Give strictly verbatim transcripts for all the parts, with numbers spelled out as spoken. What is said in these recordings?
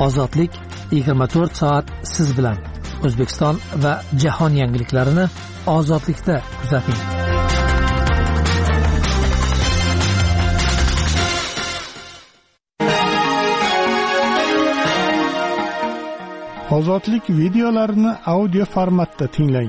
Ozodlik yigirma to'rt soat siz bilan. O'zbekiston va jahon yangiliklarini Ozodlikda kuzating. Ozodlik videolarini audio formatda tinglang.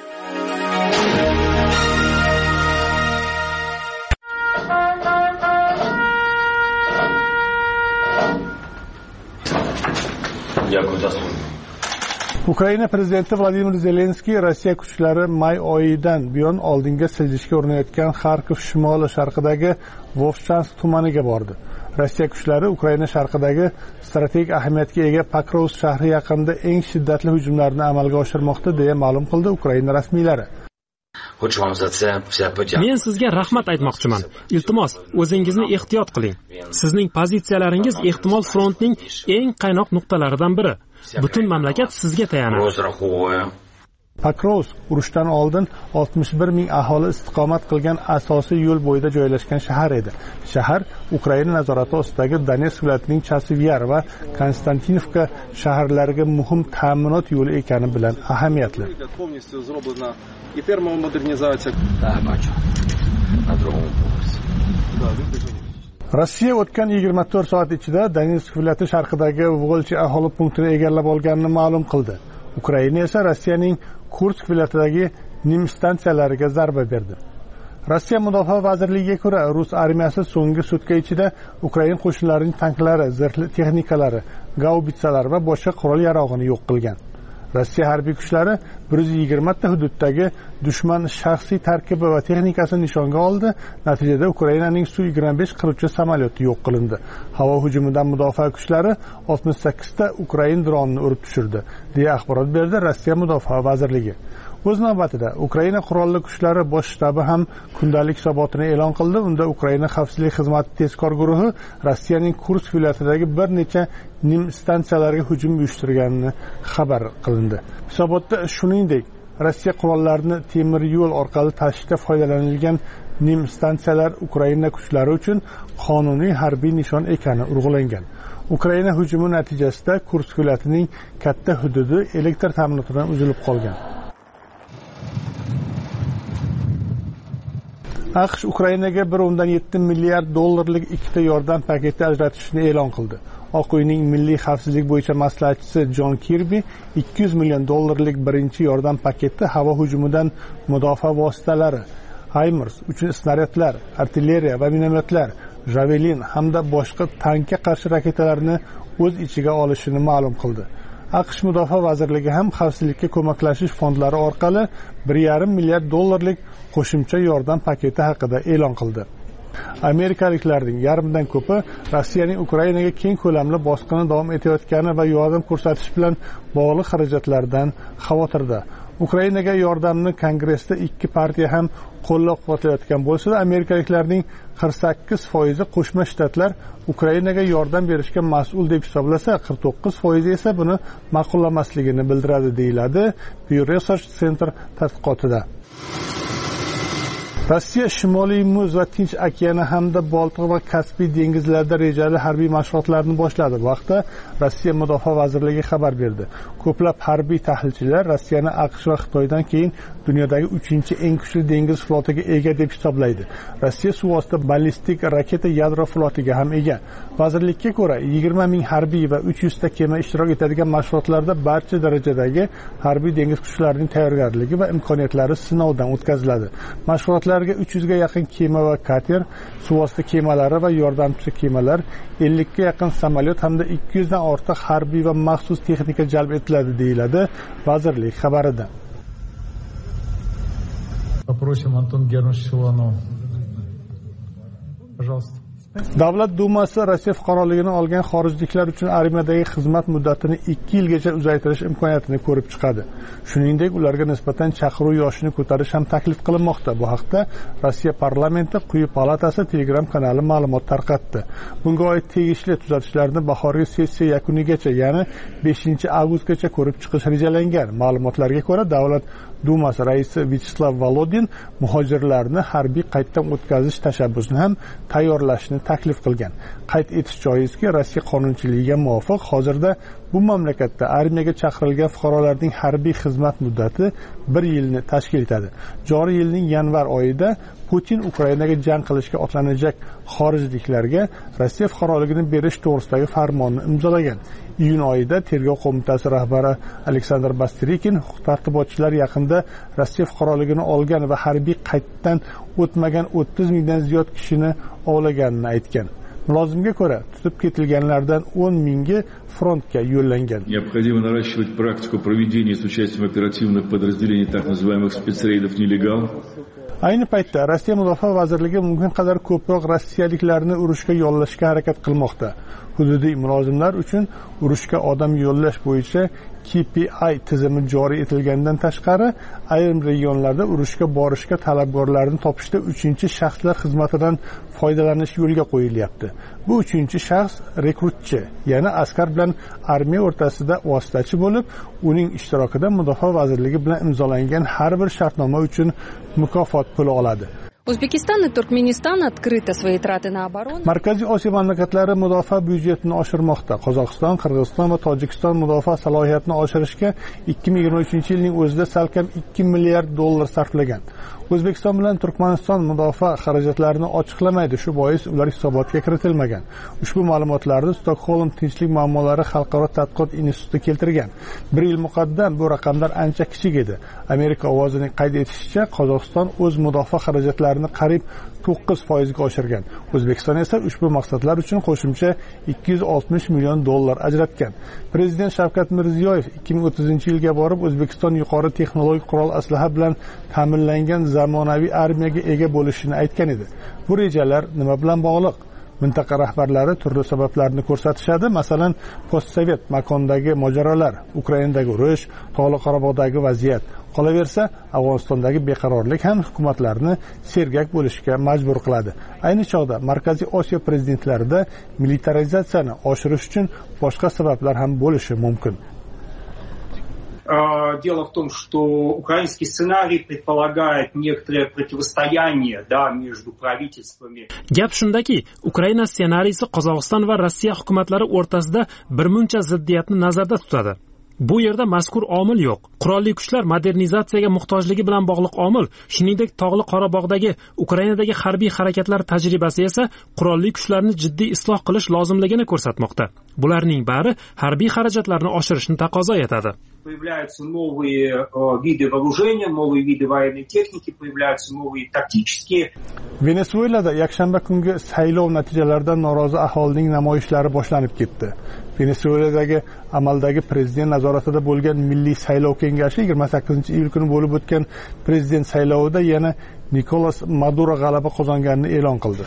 Ukraina prezidenti Vladimir Zelenskiy Rossiya kuchlari may oyidan buyon oldinga siljishga urinayotgan Xarkov shimoli sharqidagi Vovchansk tumaniga bordi. Rossiya kuchlari Ukraina sharqidagi strategik ahamiyatga ega Pokrovsk shahri yaqinida eng shiddatli hujumlarni amalga oshirmoqda deya ma'lum qildi Ukraina rasmiylari. Men sizga rahmat aytmoqchiman. Iltimos, o'zingizni ehtiyot qiling. Sizning pozitsiyalaringiz ehtimol frontning eng qaynoq nuqtalaridan biri. Butun mamlakat sizga tayanadi. Pokrovsk urushdan oldin oltmish bir ming aholi istiqomat qilgan asosiy yo'l bo'yida joylashgan shahar edi. Shahar Ukraina nazorati ostidagi Donetsk viloyatining Chasivyar va Konstantinovka shaharlariga muhim ta'minot yo'li ekani bilan ahamiyatli. Rossiya o'tgan yigirma to'rt soat ichida Donetsk viloyati sharqidagi Volchi aholi punktini egallab olganini ma'lum qildi. Ukraina esa Rossiyaning Kursk viloyatidagi Nim stansiyalariga zarba berdi. Rossiya mudofaa vazirligiga ko'ra, Rus armiyasi so'nggi sutka ichida Ukraina qo'shinlarining tanklari, zirhli texnikalari, gaubitsalar va boshqa qurol-yarog'ini yo'q qilgan. Rossiya harbiy kuchlari bir yuz yigirma ta hududdagi dushman shaxsiy tarkibi va texnikasini nishonga oldi. Natijada Ukrainaning Su yigirma besh qiruvchi samolyoti yo'q qilindi. Havo hujumidan mudofaa kuchlari oltmish sakkiz ta Ukraina dronini urib tushirdi, deya axborot berdi Rossiya mudofaa vazirligi. O'z navbatida Ukraina qurolli kuchlari bosh shtabi ham kundalik hisobotini e'lon qildi. Unda Ukraina xavfsizlik xizmati tezkor guruhi Rossiyaning Kursk viloyatidagi bir necha Nim stansiyalariga hujum uyushtirganini xabar qilindi. Hisobotda shuningdek, Rossiya qurollarini temir yo'l orqali tashishda foydalanilgan Nim stansiyalar Ukraina kuchlari uchun qonuniy harbiy nishon ekani urg'ulangan. Ukraina hujumi natijasida Kursk viloyatining katta hududi elektr ta'minotidan uzilib qolgan. AQSh Ukrainaga bir o'ndan yetti milliard dollarlik ikkita yordam paketi ajratishni e'lon qildi. Oq uyning milliy xavfsizlik bo'yicha maslahatchisi Jon Kirbi ikki yuz million dollarlik birinchi yordam paketi havo hujumidan mudofaa vositalari, HIMARS uchun snaryadlar, artilleriya va minomyotlar, Javelin hamda boshqa tankga qarshi raketalarni o'z ichiga olishini ma'lum qildi. AQSh mudofaa vazirligi ham xavfsizlikka ko'maklashish fondlari orqali bir yarim milliard dollarlik qo'shimcha yordam paketi haqida e'lon qildi. Amerikaliklarning yarmidan ko'pi Rossiyaning Ukrainaga keng ko'lamli bosqini davom etayotgani va yordam ko'rsatish bilan bog'liq xarajatlardan xavotirda. Ukrainaga yordamni Kongressda ikki partiya ham qo'llab-quvvatlayotgan bo'lsa-da, amerikaliklarning qirq sakkiz foizi Qo'shma Shtatlar Ukrainaga yordam berishga mas'ul deb hisoblasa, qirq to'qqiz foizi esa buni ma'qullamasligini bildiradi, deyiladi Pew Research Center tadqiqotida. Rossiya Shimoliy Muz va Tinch okeani hamda Boltiq va Kaspiy dengizlarida rejali harbiy mashg'ulotlarni boshladi. Bu haqda Rossiya Mudofaa vazirligi xabar berdi. Ko'plab harbiy tahlilchilar Rossiyani AQSh va Xitoydan keyin dunyodagi uchinchi eng kuchli dengiz flotiga ega deb hisoblaydi. Rossiya suvosti ballistik raketa yadro flotiga ham ega. Vazirlikka ko'ra, yigirma ming harbiy va uch yuz ta kema ishtirok etadigan mashg'ulotlarda barcha darajadagi harbiy dengiz kuchlarining tayyorgarligi va imkoniyatlari sinovdan o'tkaziladi. Mashg'ulotlarga uch yuzga yaqin kema va kater, suvosti kemalari va yordamchi kemalar, ellikka yaqin samolyot hamda ikki yuzdan ortiq harbiy va maxsus texnika jalb etiladi, deyiladi vazirlik xabarida. Попросим Антон Германович Силуанов. Пожалуйста. Davlat dumasi Rossiya fuqaroligini olgan xorijliklar uchun armiyadagi xizmat muddatini ikki yilgacha uzaytirish imkoniyatini ko'rib chiqadi. Shuningdek, ularga nisbatan chaqiruv yoshini ko'tarish ham taklif qilinmoqda. Bu haqda Rossiya parlamenti quyi palatasi Telegram kanali ma'lumot tarqatdi. Bunga oid tegishli tuzatishlarni bahorgi sessiya yakunigacha, ya'ni beshinchi avgustgacha ko'rib chiqish rejalangan. Ma'lumotlarga ko'ra, Davlat dumasi raisi Vyacheslav Volodin muhojirlarni harbiy qaytadan o'tkazish tashabbusini ham tayyorlashni taklif qilgan. Qayd etish joizki, Rossiya qonunchiligiga muvofiq hozirda bu mamlakatda armiyaga chaqirilgan fuqarolarning harbiy xizmat muddati bir yilni tashkil etadi. Joriy yilning yanvar oyida Putin Ukrainaga jang qilishga otlanajak xorijliklarga Rossiya fuqaroligini berish to'g'risidagi farmonni imzolagan. Iyun oyida Tergov qo'mitasi rahbari Aleksandr Basterikin huquq-tartibotchilar yaqinda Rossiya fuqaroligini olgan va harbiy qayddan o'tmagan o'ttiz mingdan ziyod kishini ovlaganini aytgan. Mulozimga ko'ra, tutib ketilganlardan o'n mingi frontga yo'llangan. Необходимо наращивать практику проведения с участием оперативных подразделений так называемых спецрейдов нелегал. Ayni paytda Rossiya Mudofaa vazirligi mumkin qadar ko'proq rossiyaliklarni urushga yollashga harakat qilmoqda. Hududiy mulozimlar uchun urushga odam yollash bo'yicha K P I tizimi joriy etilgandan tashqari, ayrim regionlarda urushga borishga talabgorlarni topishda uchinchi shaxslar xizmatidan foydalanish yo'lga qo'yilyapti. Bu uchinchi shaxs rekrutchi, ya'ni askar bilan armiya o'rtasida vositachi bo'lib, uning ishtirokida Mudofaa vazirligi bilan imzolangan har bir shartnoma uchun mukofot puli oladi. O'zbekiston va Turkmeniston открыто свои траты на оборону. Markaziy Osiyo mamlakatlari mudofaa byudjetini oshirmoqda. Qozog'iston, Qirg'iziston va Tojikiston mudofaa salohiyatini oshirishga ikki ming yigirma uchinchi yilning o'zida salkam ikki milliard dollar sarflagan. O'zbekiston bilan Turkmaniston mudofaa xarajatlarini ochiqlamaydi, shu bois ular hisobotga kiritilmagan. Ushbu ma'lumotlarni Stockholm tinchlik muammolari xalqaro tadqiqot instituti keltirgan. Bir yil muqaddam bu raqamlar ancha kichik edi. Amerika ovozining qayd etishicha, Qozog'iston o'z mudofaa xarajatlarini qariyb to'qqiz foiz ga oshirgan. O'zbekiston esa ushbu maqsadlar uchun qo'shimcha ikki yuz oltmish million dollar ajratgan. Prezident Shavkat Mirziyoyev ikki ming o'ttizinchi yilga borib O'zbekiston yuqori texnologik qurol aslaha bilan ta'minlangan zamonaviy armiyaga ega bo'lishini aytgan edi. Bu rejalar nima bilan bog'liq? Mintaqa rahbarlari turli sabablarni ko'rsatishadi. Masalan, postsovet makondagi mojarolar, Ukrainadagi urush, Tog'li Qorabog'dagi vaziyat. Qolaversa, Afg'onistondagi beqarorlik ham hukumatlarni sergak bo'lishga majbur qiladi. Ayni chog'da Markaziy Osiyo prezidentlarida militarizatsiyani oshirish uchun boshqa sabablar ham bo'lishi mumkin. Дело в том, что украинский сценарий предполагает некоторое противостояние, да, между правительствами. Gap shundaki, Ukraina ssenariysi Qozog'iston va Rossiya hukumatlari o'rtasida bir muncha ziddiyatni nazarda tutadi. Bu yerda mazkur omil yo'q. Qurolli kuchlar modernizatsiyaga muhtojligi bilan bog'liq omil, shuningdek Tog'li Qorabog'dagi Ukrainadagi harbiy harakatlar tajribasi esa qurolli kuchlarni jiddiy isloh qilish lozimligini ko'rsatmoqda. Bularning bari harbiy xarajatlarni oshirishni taqozo etadi. Появляются новые э, виды вооружения, новые виды военной техники, появляются новые тактические. Venesuelada yakshanba kungi saylov natijalaridan norozi aholining namoyishlari boshlanib ketdi. Venesueladagi amaldagi prezident nazoratida bo'lgan Milliy saylov kengashi yigirma sakkizinchi iyul kuni bo'lib o'tgan prezident saylovida yana Nikolas Maduro g'alaba qozonganini e'lon qildi.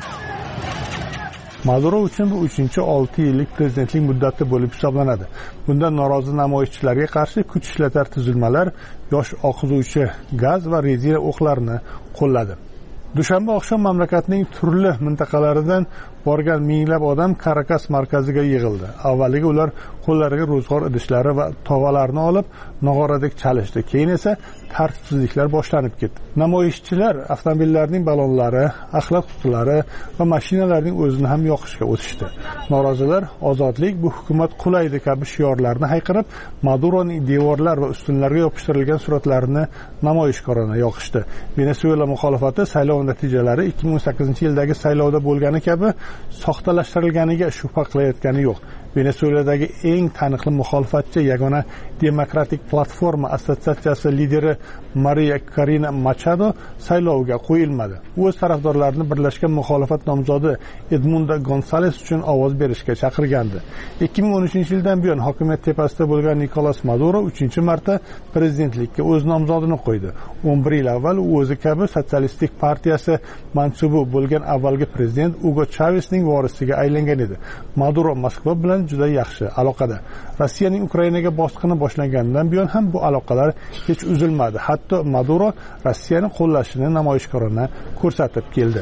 Maduro uchun bu uchinchi olti yillik prezidentlik muddati bo'lib hisoblanadi. Bunda norozi namoyishchilarga qarshi kuch ishlatar tuzilmalar yosh oqizuvchi gaz va rezina o'qlarini qo'lladi. Dushanba oqshom mamlakatning turli mintaqalaridan borgan minglab odam Karakas markaziga yig'ildi. Avvaliga ular qo'llariga ro'zg'or idishlari va tovalarni olib nog'oradek chalishdi. Keyin esa tartibsizliklar boshlanib ketdi. Namoyishchilar avtomobillarning ballonlari, axlat qutilari va mashinalarning o'zini ham yoqishga o'tishdi. Norozilar ozodlik bu hukumat qulaydi kabi shiorlarni hayqirib, Maduroning devorlar va ustunlarga yopishtirilgan suratlarini namoyishkorona yoqishdi. Venesuela muxolifati saylov natijalari ikki ming o'n sakkizinchi yildagi saylovda bo'lgani kabi soxtalashtirilganiga shubha qilayotgani yo'q. Venesueladagi eng taniqli muxolifatchi Yagona Demokratik platforma assotsiatsiyasi lideri Maria Karina Machado saylovga qo'yilmadi. U o'z tarafdorlarini birlashgan muxolifat nomzodi Edmundo Gonzales uchun ovoz berishga chaqirgandi. ikki ming o'n uchinchi yildan buyon hokimiyat tepasida bo'lgan Nikolas Maduro uchinchi marta prezidentlikka o'z nomzodini qo'ydi. o'n bir yil avval u o'zi kabi sotsialistik partiyasi mansubi bo'lgan avvalgi prezident Hugo Chavezning vorisiga aylangan edi. Maduro Moskva bilan juda yaxshi aloqada. Rossiyaning Ukrainaga bosqini boshlanganidan buyon ham bu aloqalar hech uzilmadi. Hatto Maduro Rossiyani qo'llashini namoyishkorona ko'rsatib keldi.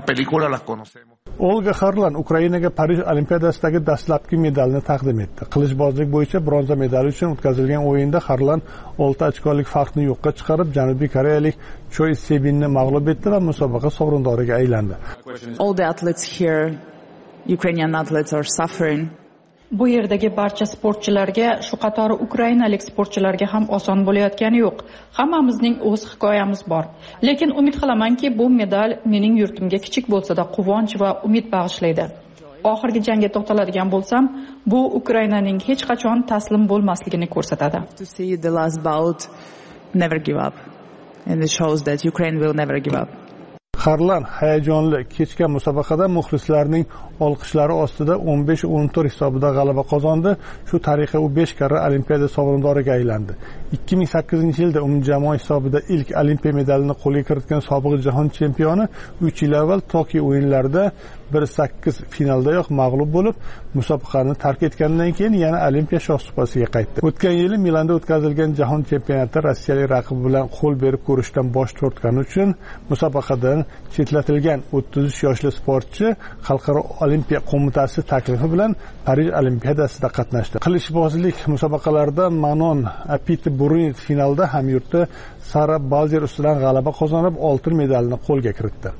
Olga Harlan Ukrainaga Parij Olimpiadasidagi dastlabki medalni taqdim etdi. Qilichbozlik bo'yicha bronza medali uchun o'tkazilgan o'yinda Harlan olti ochkolik farqni yo'qqa chiqarib, Janubiy Koreyalik Choi Sebinni mag'lub etdi va musobaqa sovrindoriga aylandi. All the athletes here, Ukrainian athletes are suffering. Bu yerdagi barcha sportchilarga, shu qatori ukrainalik sportchilarga ham oson bo'layotgani yo'q. Hammamizning o'z hikoyamiz bor. Lekin umid qilamanki, bu medal mening yurtimga kichik bo'lsa-da quvonch va umid bag'ishlaydi. Oxirgi jangga to'xtaladigan bo'lsam, bu Ukrainaning hech qachon taslim bo'lmasligini ko'rsatadi. To see the last bout, never give up. And it shows that Ukraine will never give up. Harlan hayajonli kechgan musobaqada muxlislarning olqishlari ostida o'n besh o'n to'rt hisobida g'alaba qozondi. Shu tariqa u besh karra Olimpiada sovrindoriga aylandi. ikki ming sakkizinchi yilda umumjamoa hisobida ilk Olimpiya medalini qo'lga kiritgan sobiq jahon chempioni uch yil avval Tokio o'yinlarida bir sakkiz finaldayoq mag'lub bo'lib, musobaqani tark etgandan keyin yana Olimpiya shohsupasiga qaytdi. O'tgan yili Milanda o'tkazilgan jahon chempionatida rossiyalik raqibi bilan qo'l berib ko'rishdan bosh tortgani uchun musobaqadan chetlatilgan o'ttiz uch yoshli sportchi Xalqaro Olimpiya qo'mitasi taklifi bilan Parij Olimpiadasida qatnashdi. Qilichbozlik musobaqalarida Manon Apiti-Burinit finalda hamyurti Sara Balzer ustidan g'alaba qozonib, oltin medalni qo'lga kiritdi.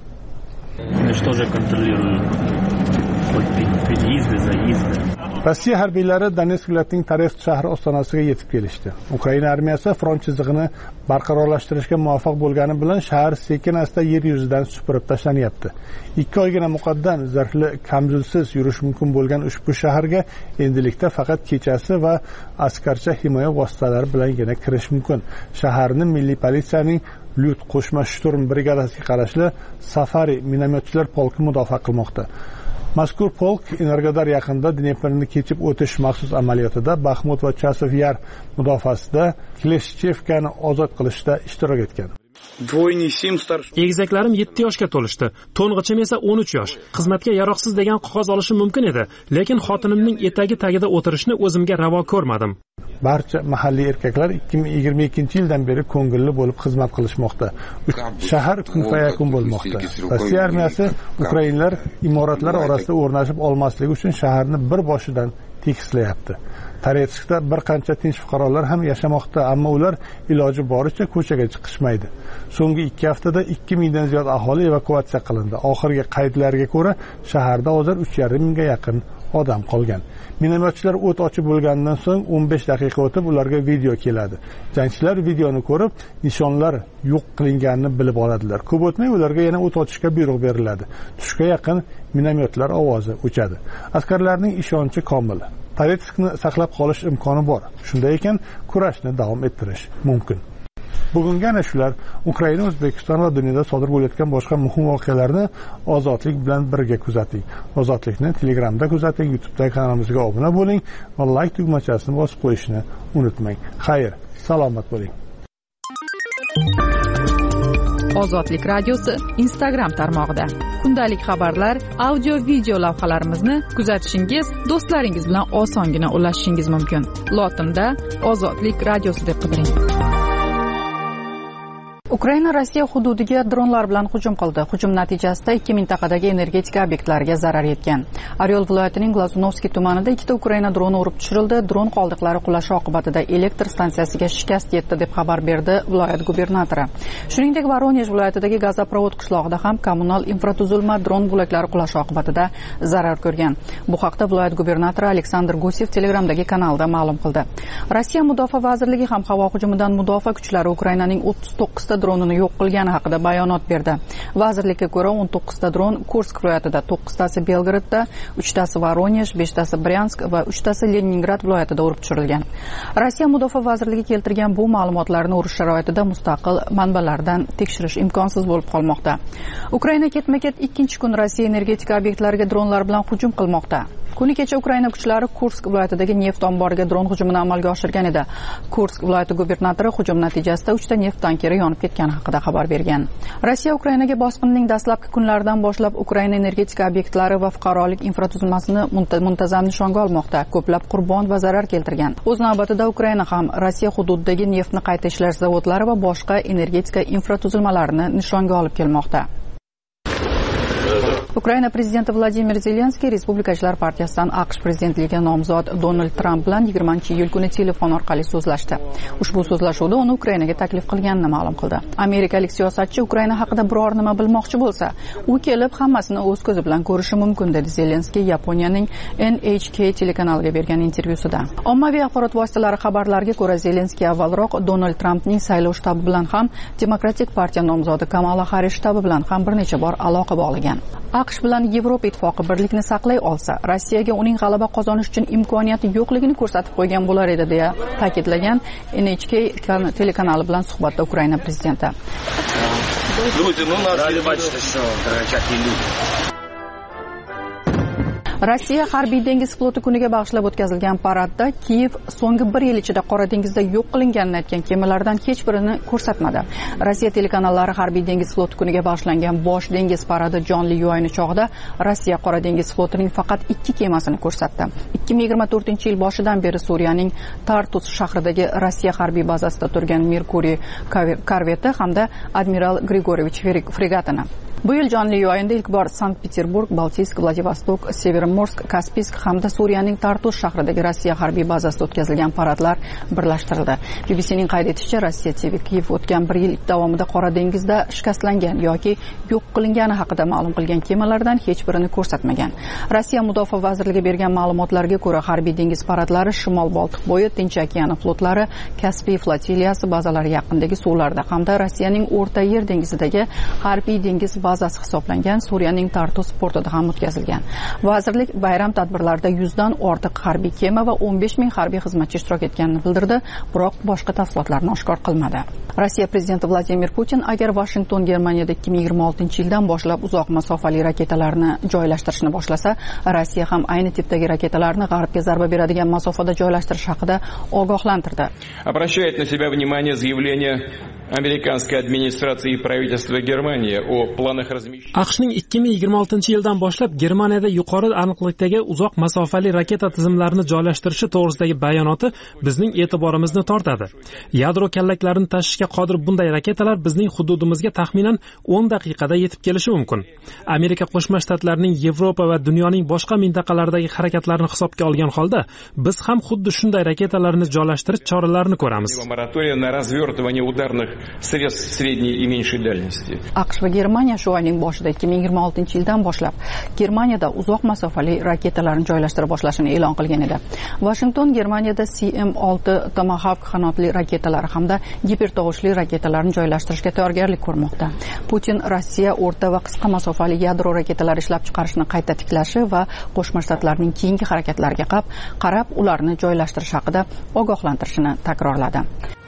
Rossiya harbiylari Donetsk viloyatining Toretsk shahri ostonasiga yetib kelishdi. Ukraina armiyasi front chizig'ini barqarorlashtirishga muvaffaq bo'lgani bilan shahar sekin-asta yer yuzidan supurib tashlanyapti. ikki oygina muqaddam zirhli kamzulsiz yurish mumkin bo'lgan ushbu shaharga endilikda faqat kechasi va askarcha himoya vositalari bilangina kirish mumkin. Shaharni milliy politsiyaning Lyut qo'shma shturm brigadasiga qarashli Safari minomyotchilar polki mudofaa qilmoqda. Mazkur polk Energodar yaqinida Dneprni kechib o'tish maxsus amaliyotida Baxmut va Chasov Yar mudofaasida Kleshchevkani ozod qilishda ishtirok etgan. Egizaklarim yetti yoshga to'lishdi. To'ng'ichim esa o'n uch yosh. Xizmatga yaroqsiz degan qog'oz olishim mumkin edi, lekin xotinimning etagi tagida o'tirishni o'zimga ravo ko'rmadim. Barcha mahalliy erkaklar ikki ming yigirma ikkinchi yildan beri ko'ngilli bo'lib xizmat qilishmoqda. Shahar kunfayakun bo'lmoqda. Rossiya armiyasi ukrainlar imoratlar orasida o'rnashib olmasligi uchun shaharni bir boshidan tekislayapti. Toretskda bir qancha tinch fuqarolar ham yashamoqda, ammo ular iloji boricha ko'chaga chiqishmaydi. So'nggi ikki haftada ikki mingdan ziyod aholi evakuatsiya qilindi. Oxirgi qaydlarga ko'ra, shaharda hozir uch yarim mingga yaqin odam qolgan. Minomyotchilar o't ochib bo'lgandan so'ng o'n besh daqiqa o'tib ularga video keladi. Jangchilar videoni ko'rib, nishonlar yo'q qilinganini bilib oladilar. Ko'p o'tmay ularga yana o't ochishga buyruq beriladi. Tushga yaqin minomyotlar ovozi o'chadi. Askarlarning ishonchi komil. Toretskni saqlab qolish imkoni bor. Shunday ekan, kurashni davom ettirish mumkin. Bugungi ana shular Ukraina, O'zbekiston va dunyoda sodir bo'layotgan boshqa muhim voqealarni ozodlik bilan birga kuzating. Ozodlikni Telegramda kuzating, YouTube'dagi kanalimizga obuna bo'ling va like tugmachasini bosib qo'yishni unutmang. Xayr, salomat bo'ling. Ozodlik radiosi Instagram tarmog'ida. Kundalik xabarlar, audio, video lavhalarimizni kuzatishingiz, do'stlaringiz bilan osongina ulashishingiz mumkin. Lotinda Ozodlik radiosi deb qidiring. Ukraina Rossiya hududiga dronlar bilan hujum qildi. Hujum natijasida ikki mintaqadagi energetika obyektlariga zarar yetgan. Oryol viloyatining Glazunovskiy tumanida ikkita Ukraina droni urib tushirildi. Dron qoldiqlari qulashi oqibatida elektr stansiyasiga shikast yetdi deb xabar berdi viloyat gubernatori. Shuningdek, Voronej viloyatidagi gazoprovod qishlog'ida ham kommunal infratuzilma dron bo'laklari qulashi oqibatida zarar ko'rgan. Bu haqda viloyat gubernatori Aleksandr Gusev Telegramdagi kanalida ma'lum qildi. Rossiya mudofaa vazirligi ham havo hujumidan mudofaa kuchlari Ukrainaning o'ttiz to'qqizta dronini yo'q qilgani haqida bayonot berdi. Vazirlikka ko'ra o'n to'qqizta dron Kursk viloyatida, to'qqiztasi Belgradda, uchtasi Voronej, beshtasi Bryansk va uchtasi Leningrad viloyatida urib tushirilgan. Rossiya mudofaa vazirligi keltirgan bu ma'lumotlarni urush sharoitida mustaqil manbalardan tekshirish imkonsiz bo'lib qolmoqda. Ukraina ketma-ket ikkinchi kun Rossiya energetika obyektlariga dronlar bilan hujum qilmoqda. Kuni kecha Ukraina kuchlari Kursk viloyatidagi neft omboriga dron hujumini amalga oshirgan edi. Kursk viloyati gubernatori hujum natijasida uchta neft tankeri yonib ketgani haqida xabar bergan. Rossiya Ukrainaga bosqinning dastlabki kunlaridan boshlab Ukraina energetika obyektlari va fuqarolik infratuzilmasini muntazam nishonga olmoqda, ko'plab qurbon va zarar keltirgan. O'z navbatida Ukraina ham Rossiya hududidagi neftni qayta ishlash zavodlari va boshqa energetika infratuzilmalarini nishonga olib kelmoqda. Ukraina prezidenti Vladimir Zelenskiy Respublikachilar partiyasidan AQSh prezidentligiga nomzod Donald Tramp bilan yigirmanchi iyul kuni telefon orqali so'zlashdi. Ushbu so'zlashuvda uni Ukrainaga taklif qilganini ma'lum qildi. Amerikalik siyosatchi Ukraina haqida biror nima bilmoqchi bo'lsa, u kelib hammasini o'z ko'zi bilan ko'rishi mumkin, dedi Zelenskiy Yaponiyaning N H K telekanaliga bergan intervyusida. Ommaviy axborot vositalari xabarlariga ko'ra, Zelenskiy avvalroq Donald Trampning saylov shtabi bilan ham Demokratik partiya nomzodi Kamala Harris shtabi bilan ham bir necha bor aloqa bog'lagan. AQSh bilan Yevropa ittifoqi birlikni saqlay olsa, Rossiyaga uning g'alaba qozonish uchun imkoniyati yo'qligini ko'rsatib qo'ygan bo'lar edi, deya ta'kidlagan N H K telekanali bilan suhbatda Ukraina prezidenti. Rossiya harbiy dengiz floti kuniga bag'ishlab o'tkazilgan paradda Kiyev so'nggi bir yil ichida Qora dengizda yo'q qilinganini aytgan kemalardan hech birini ko'rsatmadi. Rossiya telekanallari harbiy dengiz floti kuniga bag'ishlangan bosh dengiz paradi jonli yo'yini chog'ida Rossiya Qora dengiz flotining faqat ikki kemasini ko'rsatdi. ikki ming yigirma to'rtinchi yil boshidan beri Suriyaning Tartus shahridagi Rossiya harbiy bazasida turgan Merkuriy korveti hamda Admiral Grigoriyevich fregatini. Bu yil jonli yo'yinda ilk bor Sankt-Peterburg, Baltiysk, Vladivostok, Severomorsk, Kaspiysk hamda Suriyaning Tartus shahridagi Rossiya harbiy bazasida o'tkazilgan paradlar birlashtirildi. B B C'ning qayd etishicha, Rossiya T V Kiyev o'tgan bir yil davomida Qora dengizda shikastlangan yoki yo'q qilingani haqida ma'lum qilgan kemalardan hech birini ko'rsatmagan. Rossiya Mudofaa vazirligi bergan ma'lumotlarga ko'ra, harbiy dengiz paradlari Shimol Boltiq bo'yi, Tinch okeani flotlari, Kaspiy flotiliyasi bazalari yaqinidagi suvlarda hamda Rossiyaning O'rta Yer dengizidagi harbiy dengiz bazasi hisoblangan Suriyaning Tartus portida ham o'tkazilgan. Vazirlik bayram tadbirlarida yuzdan ortiq harbiy kema va o'n besh ming harbiy xizmatchi ishtirok etganini bildirdi, biroq boshqa tafsilotlarni oshkor qilmadi. Rossiya prezidenti Vladimir Putin agar Washington Germaniyada ikki ming yigirma oltinchi yildan boshlab uzoq masofali raketalarni joylashtirishni boshlasa, Rossiya ham ayni tipdagi raketalarni g'arbga zarba beradigan masofada joylashtirish haqida ogohlantirdi. Обращает на себя внимание заявление amerikanskiy administratsiya и правительства Germaniya o planах размещения. AQShning ikki ming yigirma oltinchi yildan boshlab Germaniyada yuqori aniqlikdagi uzoq masofali raketa tizimlarini joylashtirishi to'g'risidagi bayonoti bizning e'tiborimizni tortadi. Yadro kallaklarini tashishga qodir bunday raketalar bizning hududimizga taxminan o'n daqiqada yetib kelishi mumkin. Amerika Qo'shma Shtatlarining Yevropa va dunyoning boshqa mintaqalaridagi harakatlarini hisobga olgan holda, biz ham xuddi shunday raketalarni joylashtirish choralarini ko'ramiz. Средств средней и меньшей дальности. AQSh va Germaniya shu oyning boshida ikki ming yigirma oltinchi yildan boshlab Germaniyada uzoq masofali raketalarni joylashtira boshlashini e'lon qilgan edi. Washington Germaniyada C M olti Tomahawk qanotli raketalari hamda gipertovushli raketalarni joylashtirishga tayyorgarlik ko'rmoqda. Putin Rossiya o'rta va qisqa masofali yadro raketalari ishlab chiqarishni qayta tiklashi va Qo'shma Shtatlarning keyingi harakatlariga qarab ularni joylashtirish haqida ogohlantirishini takrorladi.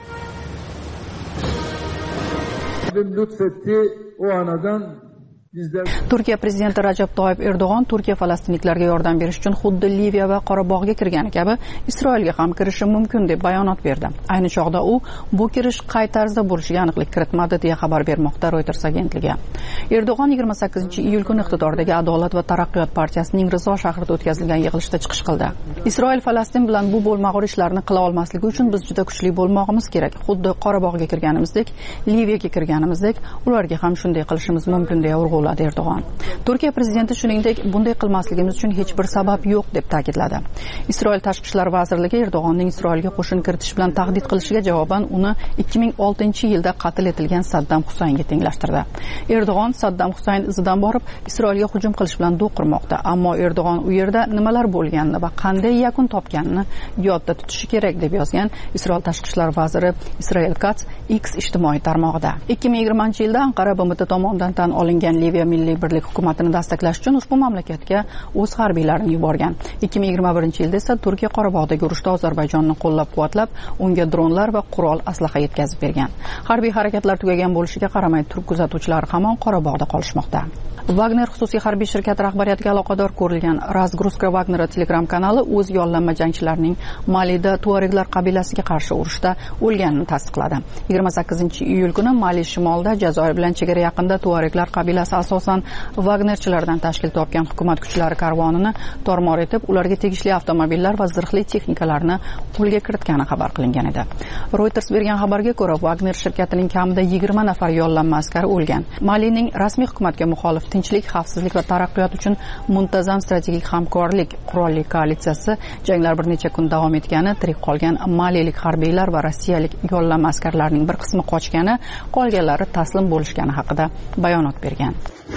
Lütfetti o anadan Turkiya prezidenti Rajab Toyyib Erdo'g'on Turkiya falastinliklarga yordam berish uchun xuddi Liviya va Qorabog'ga kirgani kabi Isroilga ham kirishi mumkin deb bayonot berdi. Ayni chog'da u bu kirish qay tarzda bo'lishiga aniqlik kiritmadi deya xabar bermoqda Reuters agentligi. Erdo'g'on yigirma sakkizinchi iyul kuni iqtidordagi Adolat va taraqqiyot partiyasining Rizo shahrida o'tkazilgan yig'ilishda chiqish qildi. Isroil Falastin bilan bu bo'lmag'ur ishlarni qila olmasligi uchun biz juda kuchli bo'lmog'imiz kerak. Xuddi Qorabog'ga kirganimizdek, Liviyaga kirganimizdek, ularga ham shunday qilishimiz mumkin deya urg'uladi Erdo'g'on. Turkiya prezidenti shuningdek, bunday qilmasligimiz uchun hech bir sabab yo'q deb ta'kidladi. Isroil tashqi ishlar vazirligi Erdo'g'onning Isroilga qo'shin kiritish bilan tahdid qilishiga javoban uni ikki ming oltinchi yilda qatl etilgan Saddam Husaynga tenglashtirdi. Erdo'g'on Saddam Husayn izidan borib Isroilga hujum qilish bilan do'q qurmoqda, ammo Erdo'g'on u yerda nimalar bo'lganini va qanday yakun topganini yodda tutishi kerak deb yozgan Isroil tashqi ishlar vaziri Israel Katz X ijtimoiy tarmog'ida. ikki ming yigirmanchi yilda Anqara B M T tomonidan tan olingan Liviya milliy birlik hukumatini dasturlash uchun ushbu mamlakatga o'z harbiylarini yuborgan. ikki ming yigirma birinchi yilda esa Turkiya Qorabog'dagi urushda Ozarbayjonni qo'llab-quvvatlab, unga dronlar va qurol aslaha yetkazib bergan. Harbiy harakatlar tugagan bo'lishiga qaramay, turk kuzatuvchilari hamon Qorabog'da qolishmoqda. Wagner xususiy harbiy shirkati rahbariyatiga aloqador ko'rilgan Razgruska Wagner Telegram kanali o'z yollanma jangchilarining Malida Tuareglar qabilasiga qarshi urushda o'lganini tasdiqladi. yigirma sakkizinchi iyul kuni Mali shimolida Jazoir bilan chegara yaqinida tuareglar qabilasi asosan Wagnerchilardan tashkil topgan hukumat kuchlari karvonini tormor etib, ularga tegishli avtomobillar va zirhli texnikalarni qo'lga kiritgani xabar qilingan edi. Reuters bergan xabarga ko'ra, Wagner shirkatining kamida yigirma nafar yollanma askari o'lgan. Malining rasmiy hukumatga muxolif tinchlik, xavfsizlik va taraqqiyot uchun muntazam strategik hamkorlik qurolli koalitsiyasi janglar bir necha kun davom etgani, tirik qolgan malilik harbiylar va rossiyalik yollanma askarlarning bir qismi qochgani, qolganlari taslim bo'lishgani haqida bayonot bergan.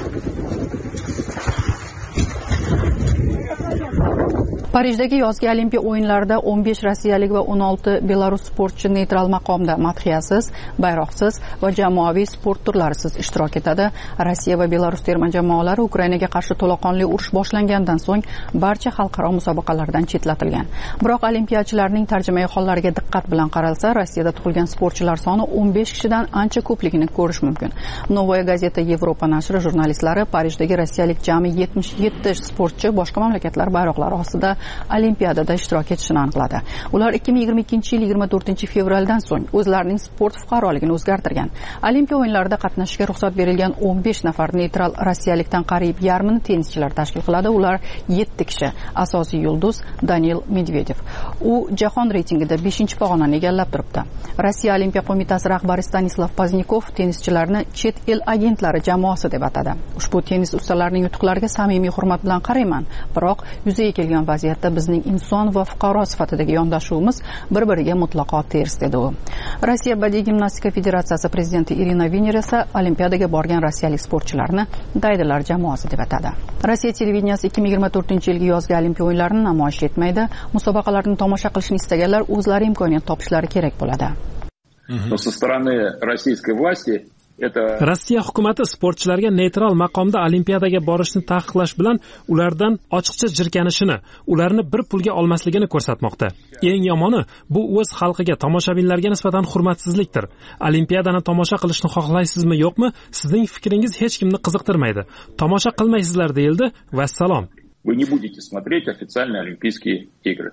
Parijdagi yozgi Olimpiya o'yinlarida o'n besh rossiyalik va o'n olti belarus sportchi neytral maqomda madhiyasiz, bayroqsiz va jamoaviy sport turlarisiz ishtirok etadi. Rossiya va Belarus terma jamoalari Ukrainaga qarshi to'laqonli urush boshlangandan so'ng barcha xalqaro musobaqalardan chetlatilgan. Biroq olimpiyachilarning tarjimai hollariga diqqat bilan qaralsa, Rossiyada tug'ilgan sportchilar soni o'n besh kishidan ancha ko'pligini ko'rish mumkin. Novaya gazeta Yevropa nashri jurnalistlari Parijdagi rossiyalik jami yetmish yetti sportchi boshqa mamlakatlar bayroqlari ostida Olimpiadada ishtirok etishini aniqladi. Ular ikki ming yigirma ikkinchi yil yigirma to'rtinchi fevraldan so'ng o'zlarining sport fuqaroligini o'zgartirgan. Olimpiya o'yinlarida qatnashishga ruxsat berilgan o'n besh nafar neytral rossiyalikdan qariyb yarmini tennischilar tashkil qiladi. Ular yetti kishi. Asosiy yulduz Daniil Medvedev. U jahon reytingida beshinchi pog'onani egallab turibdi. Rossiya Olimpiya qo'mitasi rahbari Stanislav Poznikov tennischilarni chet el agentlari jamoasi deb atadi. Ushbu tennis ustalarining yutuqlariga samimiy hurmat bilan qarayman, biroq yuzaga kelgan vaziyatda bizning inson va fuqaro sifatidagi yondashuvimiz bir-biriga mutlaqo ters, dedi u. Rossiya badiiy gimnastika federatsiyasi prezidenti Irina Viner esa Olimpiadaga borgan rossiyalik sportchilarni daydilar jamoasi deb atadi. Rossiya televideniyasi ikki ming yigirma to'rtinchi yilgi yozgi Olimpiya o'yinlarini namoyish etmaydi. Musobaqalarni tomosha qilishni istaganlar o'zlari imkoniyat topishlari kerak bo'ladi. Со стороны российской власти Rossiya hukumati sportchilarga neytral maqomda Olimpiadaga borishni taqiqlash bilan ulardan ochiqcha jirkanishini, ularni bir pulga olmasligini ko'rsatmoqda. Eng yomoni bu o'z xalqiga, tomoshabinlarga nisbatan hurmatsizlikdir. Olimpiadani tomosha qilishni xohlaysizmi, yo'qmi? Sizning fikringiz hech kimni qiziqtirmaydi. Tomosha qilmaysizlar deyildi. Vassalom. Вы не будете смотреть официальные Олимпийские игры.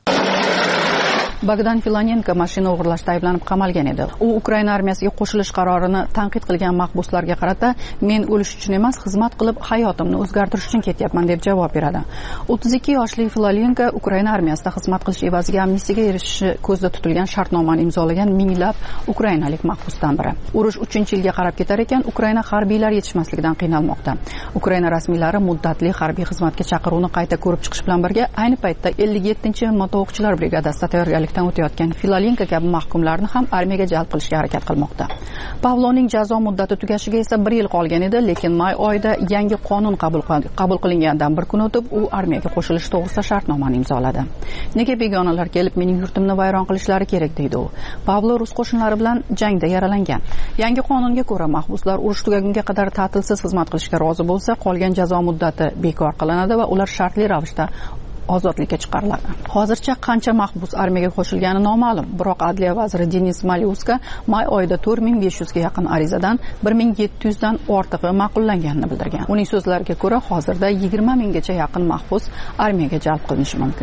Bogdan Filanenko mashina o'g'irlashda ayblanib qamalgan edi. U Ukraina armiyasiga qo'shilish qarorini tanqid qilgan mahbuslarga qarata, men o'lish uchun emas, xizmat qilib hayotimni o'zgartirish uchun ketyapman deb javob beradi. o'ttiz ikki yoshli Filanenko Ukraina armiyasida xizmat qilish evaziga amnistiyaga erishishi ko'zda tutilgan shartnomani imzolagan minglab ukrainalik mahbusdan biri. Urush uchinchi yilga qarab ketar ekan, Ukraina harbiylari yetishmasligidan qiynalmoqda. Ukraina rasmiylari muddatli harbiy xizmatga chaqiruvni qayta ko'rib chiqish bilan birga ayni paytda ellik yettinchi moto'qchilar brigadasida tayyorgarlik o'tayotgan Filalenko kabi mahkumlarni ham armiyaga jalb qilishga harakat qilmoqda. Pavlovning jazo muddati tugashiga esa bir yil qolgan edi, lekin may oyida yangi qonun qabul qabul qilingandan bir kun o'tib, u armiyaga qo'shilish to'g'risida shartnomani imzoladi. Nega begonalar kelib mening yurtimni vayron qilishlari kerak, deydi u. Pavlo rus qo'shinlari bilan jangda yaralangan. Yangi qonunga ko'ra mahbuslar urush tugagunga qadar ta'tilsiz xizmat qilishga rozi bo'lsa, qolgan jazo muddati bekor qilinadi va ular shartli ravishda ozodlikka chiqariladi. Hozircha qancha mahbus armiyaga qo'shilgani noma'lum, biroq Adliya vaziri Denis Malyuska may oyida to'rt ming besh yuz ga yaqin arizadan bir ming yetti yuz dan ortig'i ma'qullanganini bildirgan. Uning so'zlariga ko'ra, hozirda yigirma minggacha yaqin mahbus armiyaga jalb qilinishi mumkin.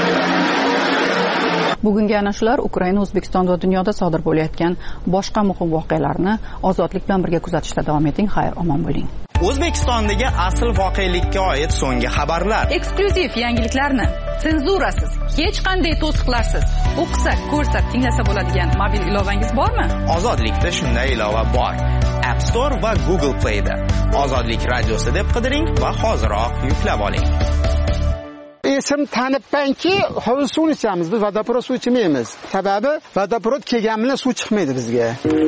Bugungi ana shular Ukraina, O'zbekiston va dunyoda sodir bo'layotgan boshqa muhim voqealarni ozodlik bilan birga kuzatishda davom eting. Xayr, omon bo'ling. O'zbekistondagi asl voqelikka oid so'nggi xabarlar. Eksklyuziv yangiliklarni senzurasiz, hech qanday to'siqlarsiz o'qisak, ko'rsak, tinglasa bo'ladigan mobil ilovangiz bormi? Ozodlikda shunday ilova bor. App Store va Google Play da. Ozodlik radiosi deb qidiring va hoziroq yuklab oling. Esim tanibmanki, hovuz suv ichamiz, biz vodoprovod suv ichmaymiz. Sababi vodoprovod kelgan bilan suv chiqmaydi bizga.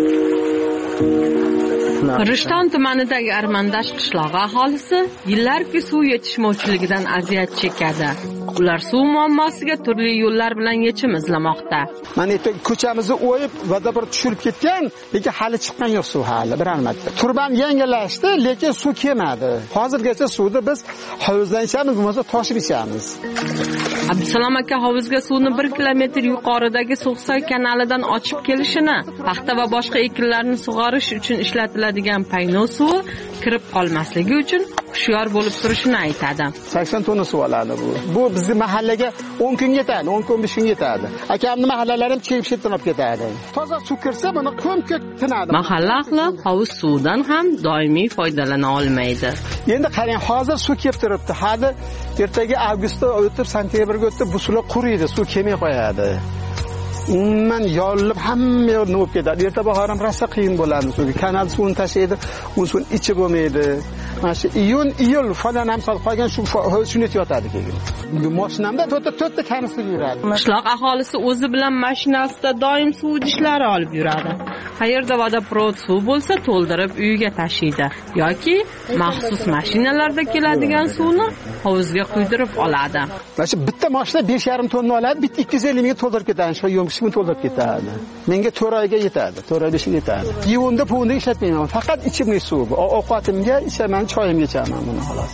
Rishton tumanidagi Armandash qishlog'i aholisi yillarki suv yetishmovchiligidan aziyat chekadi. Ular suv muammosiga turli yo'llar bilan yechim izlamoqda. Mana bu ko'chamizni o'yib, vodoprovod tushirib ketgan, lekin hali chiqqan yo'q suv hali bir albatta. Turban yangilashdi, lekin suv kelmadi. Hozirgacha suvni biz hovuzdan ichamiz, bo'lmasa toshib ichamiz. Abdusalom aka hovuzga suvni bir kilometr yuqoridagi So'g'soy kanalidan ochib kelishini, paxta va boshqa ekinlarni sug'orish uchun ishlatiladigan payno suvi kirib qolmasligi uchun hushyor bo'lib turishini aytadi. sakson tonna suv oladi bu. Bu bizning mahallaga o'n kun yetadi, o'n kun besh kun yetadi. Akamning mahallalari ham chekib chetdan olib ketadi. Toza suv kirsa buni ko'm-ko'k tinadi. Mahalla ahli hovuz suvidan ham doimiy foydalana olmaydi. Endi qarang, hozir suv kelib turibdi. Hali ertaga avgustda o'tib, sentyabrga o'tib bu suvlar quriydi, suv kelmay qo'yadi. Umuman yorilib hamma yer nima bo'lib ketadi. Erta bahor ham rosa qiyin bo'ladi suvga. Kanal suvini tashlaydi, u suvni ichi bo'lmaydi. Mana shu iyun, iyul falan ham solib qolgan shu shuni yotadi keyin. Mashinamda to'rtta to'rtta kanister yuradi. Qishloq aholisi o'zi bilan mashinasida doim suv idishlari olib yuradi. Qayerda vodoprovod suv bo'lsa, to'ldirib uyiga tashiydi yoki maxsus mashinalarda keladigan suvni hovuzga quydirib oladi. Mana shu bitta mashina besh yarim tonna oladi, bitta ikki yuz ellik ming to'ldirib ketadi. Shu yo'mishni to'ldirib ketadi. Menga to'rt oyga yetadi, to'rt oy besh yetadi. Yuvunda puvni ishlatmayman, faqat ichimlik suv. Ovqatimga, ichaman, choyimga ichaman buni xolos.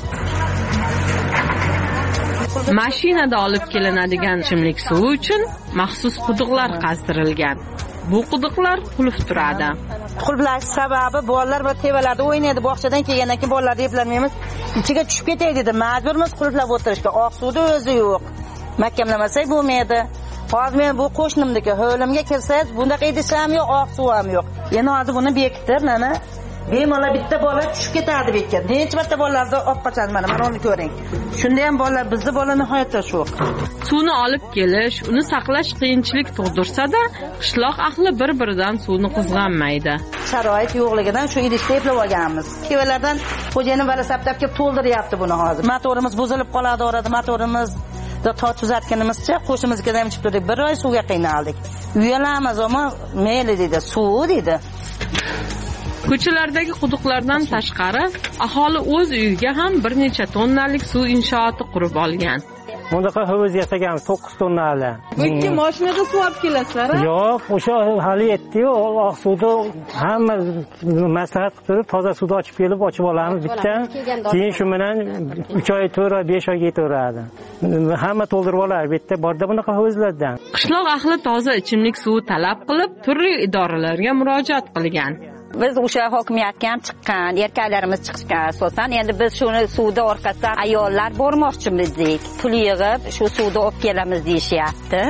Mashinada olib kelinadigan ichimlik suvi uchun maxsus quduqlar qazdirilgan. Bu quduqlar qulf turadi. Qulflash sababi bolalar va tevalarda o'ynaydi, bog'chadan kelgandan keyin bolalar replanmaymiz, ichiga tushib ketaydi dedi. Majburmiz qulflab o'tirishga. Oq suvda o'zi yo'q. Mahkamlamasak bo'lmaydi. Hozir men bu qo'shnimniki hovlimga kirsangiz, bunday idish ham yo'q, oq suv ham yo'q. Endi hozir buni bekitib, mana bemalol bitta bola tushib ketadi bekka. Necha marta bolalarni olib qochadi, mana mana uni ko'ring. Shunda ham bolalar, bizning bola nihoyatda sho'q. Suvni olib kelish, uni saqlash qiyinchilik tug'dirsa-da, qishloq ahli bir-biridan suvni qizg'anmaydi. Sharoit yo'qligidan shu idishni eplab olganmiz. Kevalardan xo'jayinim vala saptab kelib to'ldiryapti buni hozir. Motorimiz buzilib qoladi, orada motorimiz da tot tuzatganimizcha qo'shimizga ham chiqib turdik. Bir oy suvga qiynaldik. Uyalamiz, ammo mayli dedi, suv dedi. Ko'chalardagi quduqlardan tashqari aholi o'z uyiga ham bir necha tonnalik suv inshooti qurib olgan. Bundaqa hovuz yasaganmiz to'qqiz tonnali. Bu ikki mashinada suv olib kelasizlar? Yo'q, o'sha hali yetdi-yu, oq suvni hamma maslahat qilib turib, toza suvni ochib kelib, ochib olamiz bitta. Keyin shu bilan uch oy, to'rt oy, besh oyga yetaveradi. Hamma to'ldirib olar, bitta borda bunaqa hovuzlardan. Qishloq ahli toza ichimlik suvi talab qilib, turli idoralarga murojaat qilgan. Biz o'sha hokimiyatga ham chiqqan, erkaklarimiz chiqishgan asosan. Endi biz shuni suvda orqasidan ayollar bormoqchimizdik. Pul yig'ib, shu suvda olib kelamiz deyishyapti.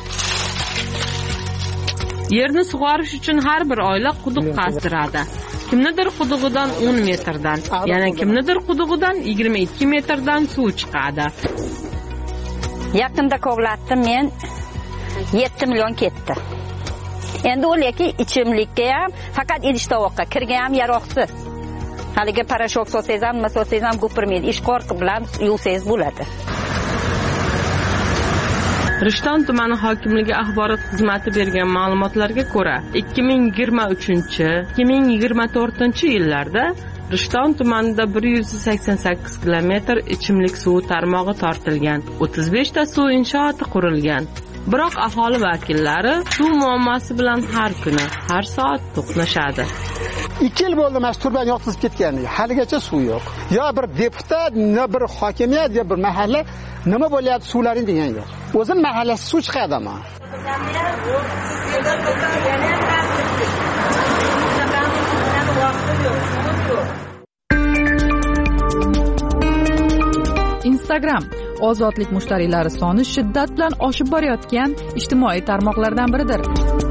Yerni sug'orish uchun har bir oila quduq qazdiradi. Kimnidir qudug'idan o'n metrdan, yana kimnidir qudug'idan yigirma ikki metrdan suv chiqadi. Yaqinda kovlatdim men, yetti million ketdi. Endi o'laki ichimlikka ham, faqat idish tovoqqa kirga ham yaroqsiz. Haliga parashok solsangiz ham, nima solsangiz ham gupirmaydi. Ish qorqi bilan yuvsangiz bo'ladi. Rishton tumani hokimligi axborot xizmati bergan ma'lumotlarga ko'ra, ikki ming yigirma uchinchi - ikki ming yigirma to'rtinchi yillarda Rishton tumanida bir yuz sakson sakkiz kilometr ichimlik suvi tarmog'i tortilgan, o'ttiz besh ta suv inshooti qurilgan. Biroq aholi vakillari suv muammosi bilan har kuni, har soat to'qnashadi. ikki yil bo'ldi mana shu turban yoqtizib ketganiga, haligacha suv yo'q. Yo bir deputat, yo bir hokimiyat, yo bir mahalla nima bo'lyapti suvlaring degan yo'q. O'zim mahallasi suv chiqadi ama. Instagram ozodlik mushtariylari soni shiddat bilan oshib borayotgan ijtimoiy tarmoqlardan biridir.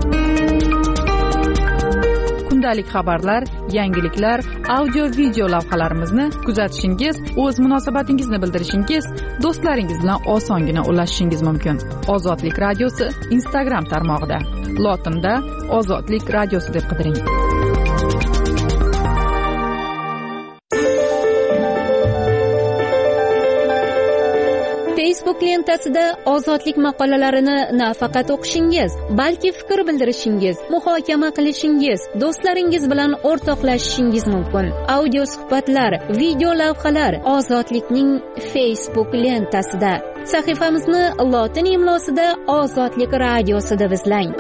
Kundalik xabarlar, yangiliklar, audio-video lavhalarimizni kuzatishingiz, o'z munosabatingizni bildirishingiz, do'stlaringiz bilan osongina ulashishingiz mumkin. Ozodlik radiosi Instagram tarmog'ida. Lotinda Ozodlik radiosi deb qidiring. Facebook lentasida ozodlik maqolalarini nafaqat o'qishingiz, balki fikr bildirishingiz, muhokama qilishingiz, do'stlaringiz bilan o'rtoqlashishingiz mumkin. Audio suhbatlar, video lavhalar Ozodlikning Facebook lentasida. Sahifamizni lotin imlosida Ozodlik radiosi deb izlang.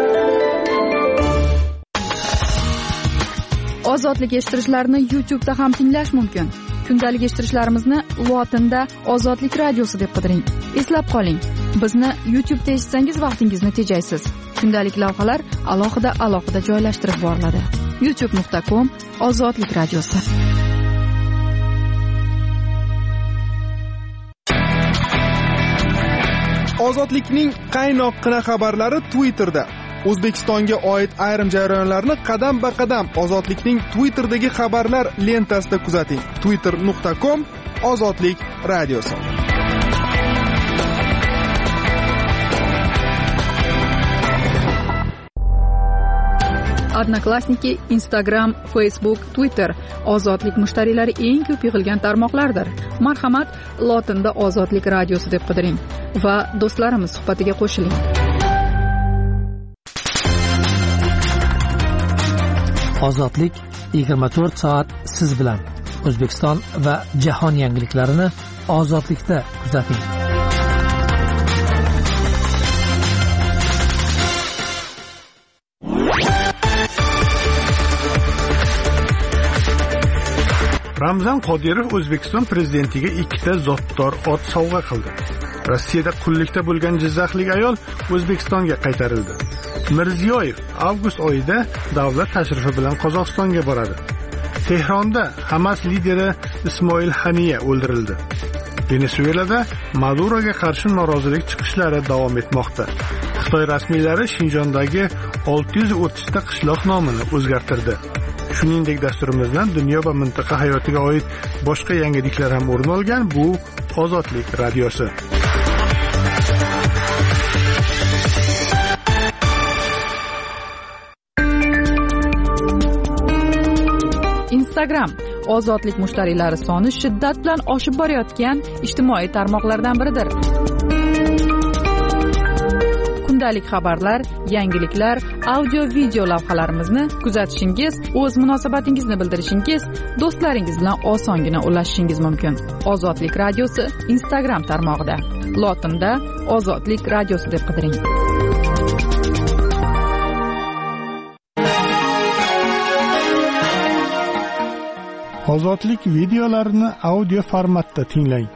Ozodlik eshittirishlarni YouTube'da ham tinglash mumkin. Kundalik eshittirishlarimizni lotinda Ozodlik radiosi deb qidiring. Eslab qoling, bizni YouTube'da eshitsangiz vaqtingizni tejaysiz. Kundalik lavhalar alohida alohida joylashtirib boriladi. youtube nuqta com Ozodlik radiosi. Ozodlikning qaynoqqina xabarlari Twitterda. O'zbekistonga oid ayrim jarayonlarni qadam-ba-qadam Ozodlikning Twitter'dagi xabarlar lentasida kuzating. twitter nuqta com Ozodlik radiosi. Odnoklassniki, Instagram, Facebook, Twitter ozodlik mushtariylari eng ko'p yig'ilgan tarmoqlardir. Marhamat, lotinda Ozodlik radiosi deb qidiring va do'stlarimiz suhbatiga qo'shiling. Ozodlik yigirma to'rt soat siz bilan. O'zbekiston va jahon yangiliklarini ozodlikda kuzating. Ramzan Qodirov O'zbekiston prezidentiga ikkita zotdor ot sovg'a qildi. Rossiyada qullikda bo'lgan jizzaxlik ayol O'zbekistonga qaytarildi. Mirziyoyev avgust oyida davlat tashrifi bilan Qozog'istonga boradi. Tehronda Hamas lideri Ismoil Haniya o'ldirildi. Venesuelada Maduroga qarshi norozilik chiqishlari davom etmoqda. Xitoy rasmiylari Shinjondagi olti yuz o'ttiz ta qishloq nomini o'zgartirdi. Shuningdek, dasturimizdan dunyo va mintaqa hayotiga oid boshqa yangiliklar ham o'rin olgan. Bu Ozodlik radiosi. Instagram ozodlik mushtariylari soni shiddat bilan oshib borayotgan ijtimoiy tarmoqlardan biridir. Kundalik xabarlar, yangiliklar, audio video lavhalarimizni kuzatishingiz, o'z munosabatingizni bildirishingiz, do'stlaringiz bilan osongina ulashishingiz mumkin. Ozodlik radiosi Instagram tarmog'ida. Lotinda Ozodlik radiosi deb qidiring. Ozodlik videolarini audio formatda tinglang.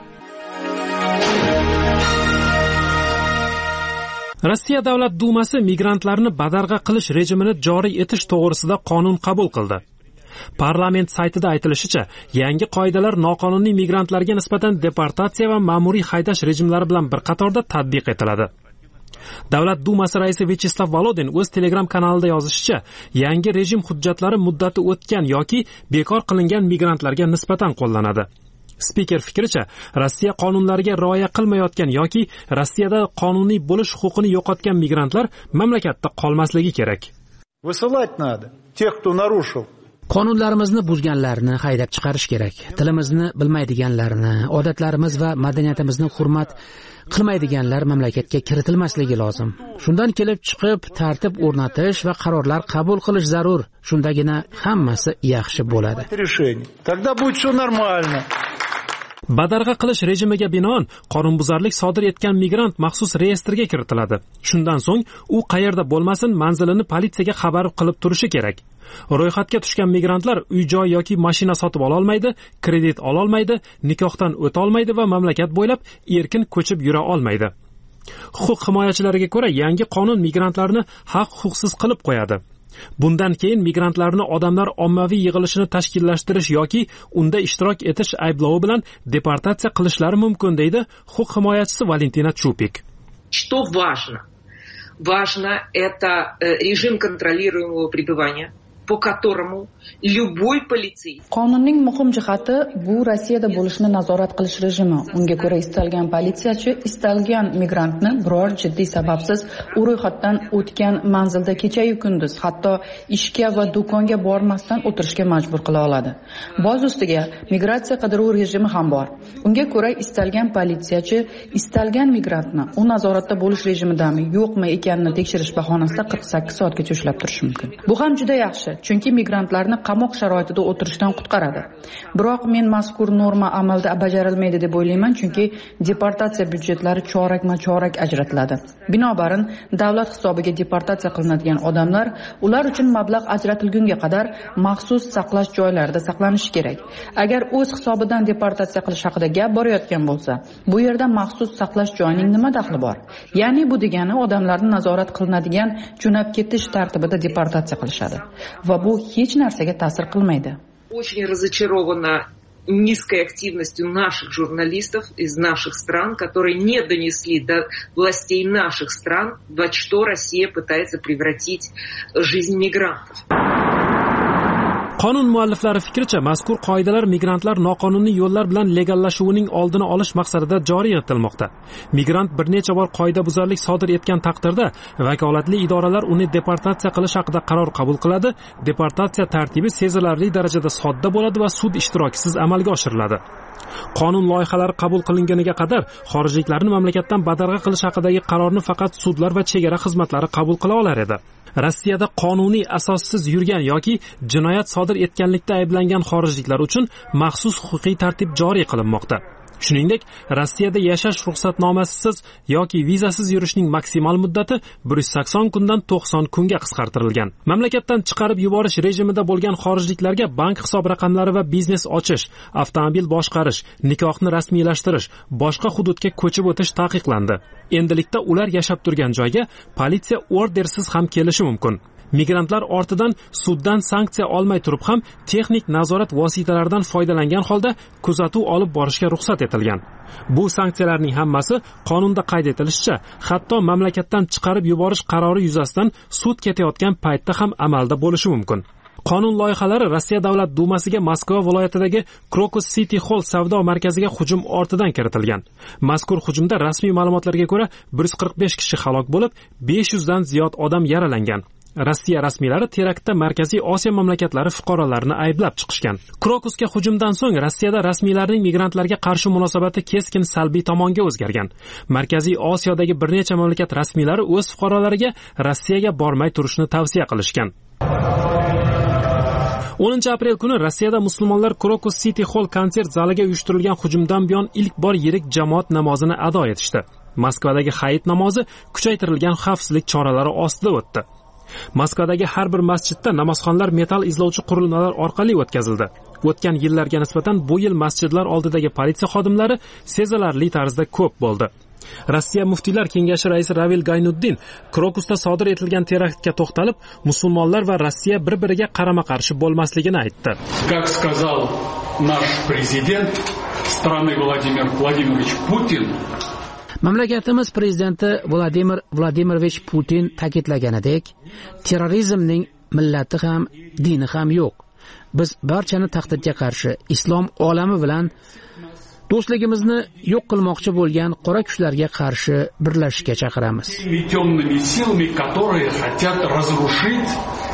Rossiya Davlat Dumasi migrantlarni badarg'a qilish rejimini joriy etish to'g'risida qonun qabul qildi. Parlament saytida aytilishicha, yangi qoidalar noqonuniy migrantlarga nisbatan deportatsiya va ma'muriy haydash rejimlari bilan bir qatorda tatbiq etiladi. Davlat Dumasi raisi Vyacheslav Volodin o'z Telegram kanalida yozishicha, yangi rejim hujjatlari muddati o'tgan yoki bekor qilingan migrantlarga nisbatan qo'llanadi. Spiker fikricha, Rossiya qonunlariga rioya qilmayotgan yoki Rossiyada qonuniy bo'lish huquqini yo'qotgan migrantlar mamlakatda qolmasligi kerak. Высылать надо тех, кто нарушил. Qonunlarimizni buzganlarni haydab chiqarish kerak. Tilimizni bilmaydiganlarni, odatlarimiz va madaniyatimizni hurmat qilmaydiganlar mamlakatga kiritilmasligi lozim. Shundan kelib chiqib tartib o'rnatish va qarorlar qabul qilish zarur. Shundagina hammasi yaxshi bo'ladi. Тогда будет всё нормально. Badarg'a qilish rejimiga binoan qonunbuzarlik sodir etgan migrant maxsus reyestrga kiritiladi. Shundan so'ng u qayerda bo'lmasin manzilini politsiyaga xabar qilib turishi kerak. Ro'yxatga tushgan migrantlar uy-joy yoki mashina sotib ola olmaydi, kredit ola olmaydi, nikohdan o'ta olmaydi va mamlakat bo'ylab erkin ko'chib yura olmaydi. Huquq himoyachilariga ko'ra, yangi qonun migrantlarni haq-huquqsiz qilib qo'yadi. Bundan keyin migrantlarni odamlar ommaviy yig'ilishini tashkillashtirish yoki unda ishtirok etish ayblovi bilan deportatsiya qilishlari mumkin, deydi huquq himoyachisi Valentina Chupik. Что важно? Важно это режим контролируемого пребывания, по которому любой полицейский. Qonunning muhim jihati bu Rossiyada bo'lishni nazorat qilish rejimi. Unga ko'ra istalgan politsiyachi istalgan migrantni biror jiddiy sababsiz u ro'yxatdan o'tgan manzilda kecha-yu kunduz, hatto ishga va do'konga bormasdan o'tirishga majbur qila oladi. Boz ustiga migratsiya qidiruv rejimi ham bor. Unga ko'ra istalgan politsiyachi istalgan migrantni u nazoratda bo'lish rejimidami, yo'qmi ekanini tekshirish bahonasida qirq sakkiz soatgacha ushlab turish mumkin. Bu ham juda yaxshi. Chunki migrantlarni qamoq sharoitida o'tirishdan qutqaradi. Biroq men mazkur norma amalda bajarilmaydi deb o'ylayman, chunki deportatsiya byudjetlari chorakma-chorak ajratiladi. Binobarin, davlat hisobiga deportatsiya qilinadigan odamlar ular uchun mablag' ajratilgunga qadar maxsus saqlash joylarida saqlanishi kerak. Agar o'z hisobidan deportatsiya qilish haqida gap borayotgan bo'lsa, bu yerda maxsus saqlash joyining nima daxli bor? Ya'ni bu degani odamlarni nazorat qilinadigan jo'nab ketish tartibida deportatsiya qilishadi. Va bu hech narsaga ta'sir qilmaydi. Очень разочарована низкой активностью наших журналистов из наших стран, которые не донесли до властей наших стран, во что Россия пытается превратить жизнь мигрантов. Qonun mualliflari fikricha, mazkur qoidalar migrantlar noqonuniy yo'llar bilan legallashuvining oldini olish maqsadida joriy etilmoqda. Migrant bir necha bor qoidabuzarlik sodir etgan taqdirda vakolatli idoralar uni deportatsiya qilish haqida qaror qabul qiladi. Deportatsiya tartibi sezilarli darajada sodda bo'ladi va sud ishtirokisiz amalga oshiriladi. Qonun loyihalari qabul qilinganiga qadar xorijliklarni mamlakatdan badarg'a qilish haqidagi qarorni faqat sudlar va chegara xizmatlari qabul qila olar edi. Rossiyada qonuniy asossiz yurgan yoki jinoyat sodir etganlikda ayblangan xorijliklar uchun maxsus huquqiy tartib joriy qilinmoqda. Shuningdek, Rossiyada yashash ruxsatnomasisiz yoki vizasiz yurishning maksimal muddati bir yuz sakson kundan to'qson kunga qisqartirilgan. Mamlakatdan chiqarib yuborish rejimida bo'lgan xorijliklarga bank hisob raqamlari va biznes ochish, avtomobil boshqarish, nikohni rasmiylashtirish, boshqa hududga ko'chib o'tish taqiqlandi. Endilikda ular yashab turgan joyga politsiya ordersiz ham kelishi mumkin. Migrantlar ortidan suddan sanksiya olmay turib ham texnik nazorat vositalaridan foydalangan holda kuzatuv olib borishga ruxsat etilgan. Bu sanksiyalarning hammasi qonunda qayd etilishicha, hatto mamlakatdan chiqarib yuborish qarori yuzasidan sud ketayotgan paytda ham amalda bo'lishi mumkin. Qonun loyihalari Rossiya Davlat dumasiga Moskva viloyatidagi Krokus City Hall savdo markaziga hujum ortidan kiritilgan. Mazkur hujumda rasmiy ma'lumotlarga ko'ra bir yuz qirq besh kishi halok bo'lib, besh yuz dan ziyod odam yaralangan. Rossiya rasmiylari teraktda Markaziy Osiyo mamlakatlari fuqarolarini ayblab chiqishgan. Krokusga hujumdan so'ng Rossiyada rasmiylarning migrantlarga qarshi munosabati keskin salbiy tomonga o'zgargan. Markaziy Osiyodagi bir necha mamlakat rasmiylari o'z fuqarolariga Rossiyaga bormay turishni tavsiya qilishgan. o'ninchi aprel kuni Rossiyada musulmonlar Krokus City Hall konsert zaliga uyushtirilgan hujumdan buyon ilk bor yirik jamoat namozini ado etishdi. Moskvadagi hayit namozi kuchaytirilgan xavfsizlik choralari ostida o'tdi. Moskvadagi har bir masjidda namozxonlar metal izlovchi qurilmalar orqali o'tkazildi. O'tgan yillarga nisbatan bu yil masjidlar oldidagi politsiya xodimlari sezilarli tarzda ko'p bo'ldi. Rossiya muftiylar kengashi raisi Ravil Gaynuddin Krokusda sodir etilgan teraktga to'xtalib, musulmonlar va Rossiya bir-biriga qarama-qarshi bo'lmasligini aytdi. Как сказал наш президент страны Владимир Владимирович Путин, Mamlakatimiz prezidenti Vladimir Vladimirovich Putin ta'kidlaganidek, terrorizmning millati ham, dini ham yo'q. Biz barchani tahdidga qarshi islom olami bilan do'stligimizni yo'q qilmoqchi bo'lgan qora kuchlarga qarshi birlashishga chaqiramiz. Темными силами, которые хотят разрушить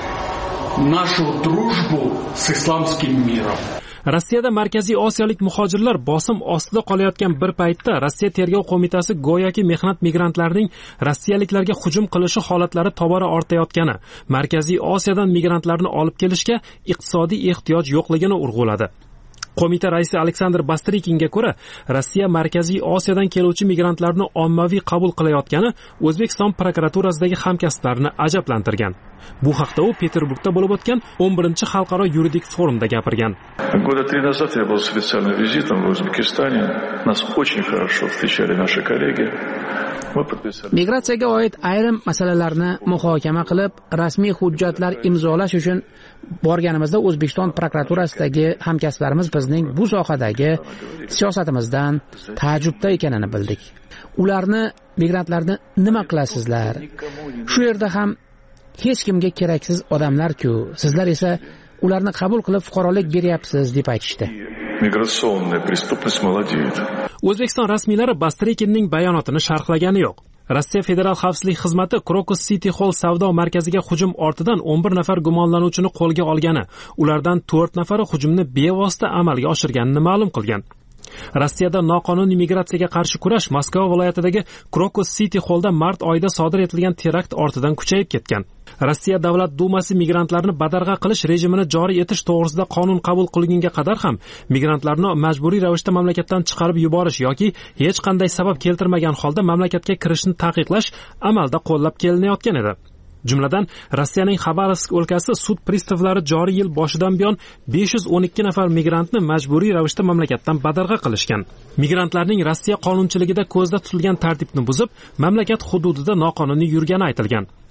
нашу дружбу с исламским миром. Rossiyada Markaziy Osiyolik muhojirlar bosim ostida qolayotgan bir paytda Rossiya tergov qo'mitasi go'yoki mehnat migrantlarining rossiyaliklarga hujum qilishi holatlari tobora ortayotgani, Markaziy Osiyodan migrantlarni olib kelishga iqtisodiy ehtiyoj yo'qligini urg'uladi. Qo'mita raisi Aleksandr Bastrikinga ko'ra, Rossiya Markaziy Osiyodan keluvchi migrantlarni ommaviy qabul qilayotgani O'zbekiston prokuraturasidagi hamkasblarini ajablantirgan. Bu haqda u Peterburgda bo'lib o'tgan o'n birinchi xalqaro yuridik forumda gapirgan. Года три назад я был специальным визитом в Узбекистане. Нас очень хорошо встречали наши коллеги. Migratsiyaga oid ayrim masalalarni muhokama qilib, rasmiy hujjatlar imzolash uchun borganimizda O'zbekiston prokuraturasidagi hamkasblarimiz bizning bu sohadagi siyosatimizdan taajjubda ekanini bildik. Ularni migrantlarni nima qilasizlar? Shu yerda ham hech kimga keraksiz odamlar-ku, sizlar esa ularni qabul qilib fuqarolik beryapsiz deb aytishdi. Migratsiya prestupность молодеет. O'zbekiston rasmiylari Bastrikinning bayonotini sharhlagani yo'q. Rossiya Federal xavfsizlik xizmati Krokus City Hall savdo markaziga hujum ortidan o'n bir nafar gumonlanuvchini qo'lga olgani, ulardan to'rt nafari hujumni bevosita amalga oshirganini ma'lum qilgan. Rossiyada noqonuniy migratsiyaga qarshi kurash Moskva viloyatidagi Krokus City Hallda mart oyida sodir etilgan terakt ortidan kuchayib ketgan. Rossiya Davlat dumasi migrantlarni badarg'a qilish rejimini joriy etish to'g'risida qonun qabul qilingunga qadar ham migrantlarni majburiy ravishda mamlakatdan chiqarib yuborish yoki hech qanday sabab keltirmagan holda mamlakatga kirishni taqiqlash amalda qo'llab kelinayotgan edi. Jumladan, Rossiyaning Xabarovsk o'lkasi sud pristavlari joriy yil boshidan buyon besh yuz o'n ikki nafar migrantni majburiy ravishda mamlakatdan badarg'a qilishgan. Migrantlarning Rossiya qonunchiligida ko'zda tutilgan tartibni buzib, mamlakat hududida noqonuniy yurgani aytilgan.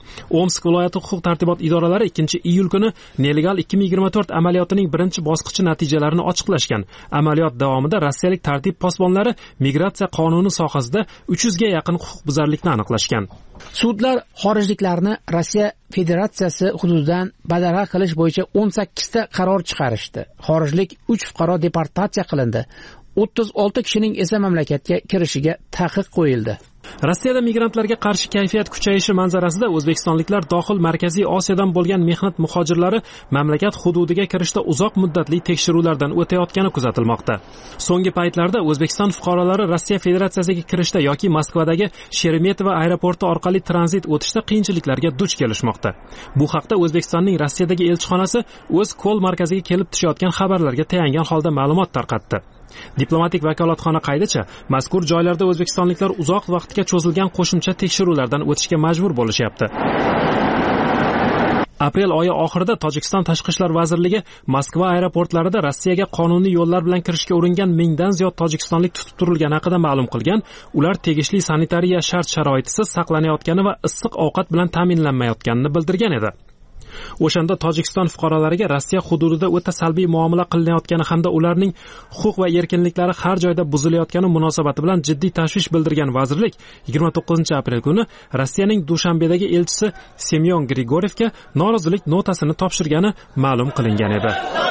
Omsk viloyati huquq tartibot idoralari ikkinchi iyul kuni nelegal ikki ming yigirma to'rt amaliyotining birinchi bosqichi natijalarini ochiqlashgan. Amaliyot davomida rossiyalik tartib posbonlari migratsiya qonuni sohasida uch yuzga yaqin huquqbuzarlikni aniqlashgan. Sudlar xorijliklarni Rossiya Federatsiyasi hududidan badarg'a qilish bo'yicha o'n sakkizta qaror chiqarishdi. Xorijlik uch fuqaro deportatsiya qilindi. o'ttiz olti kishining esa mamlakatga kirishiga taqiq qo'yildi. Rossiyada migrantlarga qarshi kayfiyat kuchayishi manzarasida o'zbekistonliklar dohil Markaziy Osiyodan bo'lgan mehnat muhojirlari mamlakat hududiga kirishda uzoq muddatli tekshiruvlardan o'tayotgani kuzatilmoqda. So'nggi paytlarda O'zbekiston fuqarolari Rossiya Federatsiyasiga kirishda yoki Moskvadagi Sheremetyevo aeroporti orqali tranzit o'tishda qiyinchiliklarga duch kelishmoqda. Bu haqda O'zbekistonning Rossiyadagi elchixonasi o'z kol markaziga kelib tushayotgan xabarlarga tayangan holda ma'lumot tarqatdi. Diplomatik vakolatxona qaydicha, mazkur joylarda o'zbekistonliklar uzoq vaqtga cho'zilgan qo'shimcha tekshiruvlardan o'tishga majbur bo'lishyapti. Aprel oyi oxirida Tojikiston Tashqi ishlar vazirligi Moskva aeroportlarida Rossiyaga qonuniy yo'llar bilan kirishga uringan mingdan ziyod tojikistonlik tutib turilgani haqida ma'lum qilgan. Ular tegishli sanitariya shart-sharoitisiz saqlanayotgani va issiq ovqat bilan ta'minlanmayotganini bildirgan edi. O'shanda Tojikiston fuqarolariga Rossiya hududida o'ta salbiy muomala qilinayotgani hamda ularning huquq va erkinliklari har joyda buzilayotgani munosabati bilan jiddiy tashvish bildirgan vazirlik yigirma to'qqizinchi aprel kuni Rossiyaning Dushanbedagi elchisi Semyon Grigorievga norozilik notasini topshirgani ma'lum qilingan edi.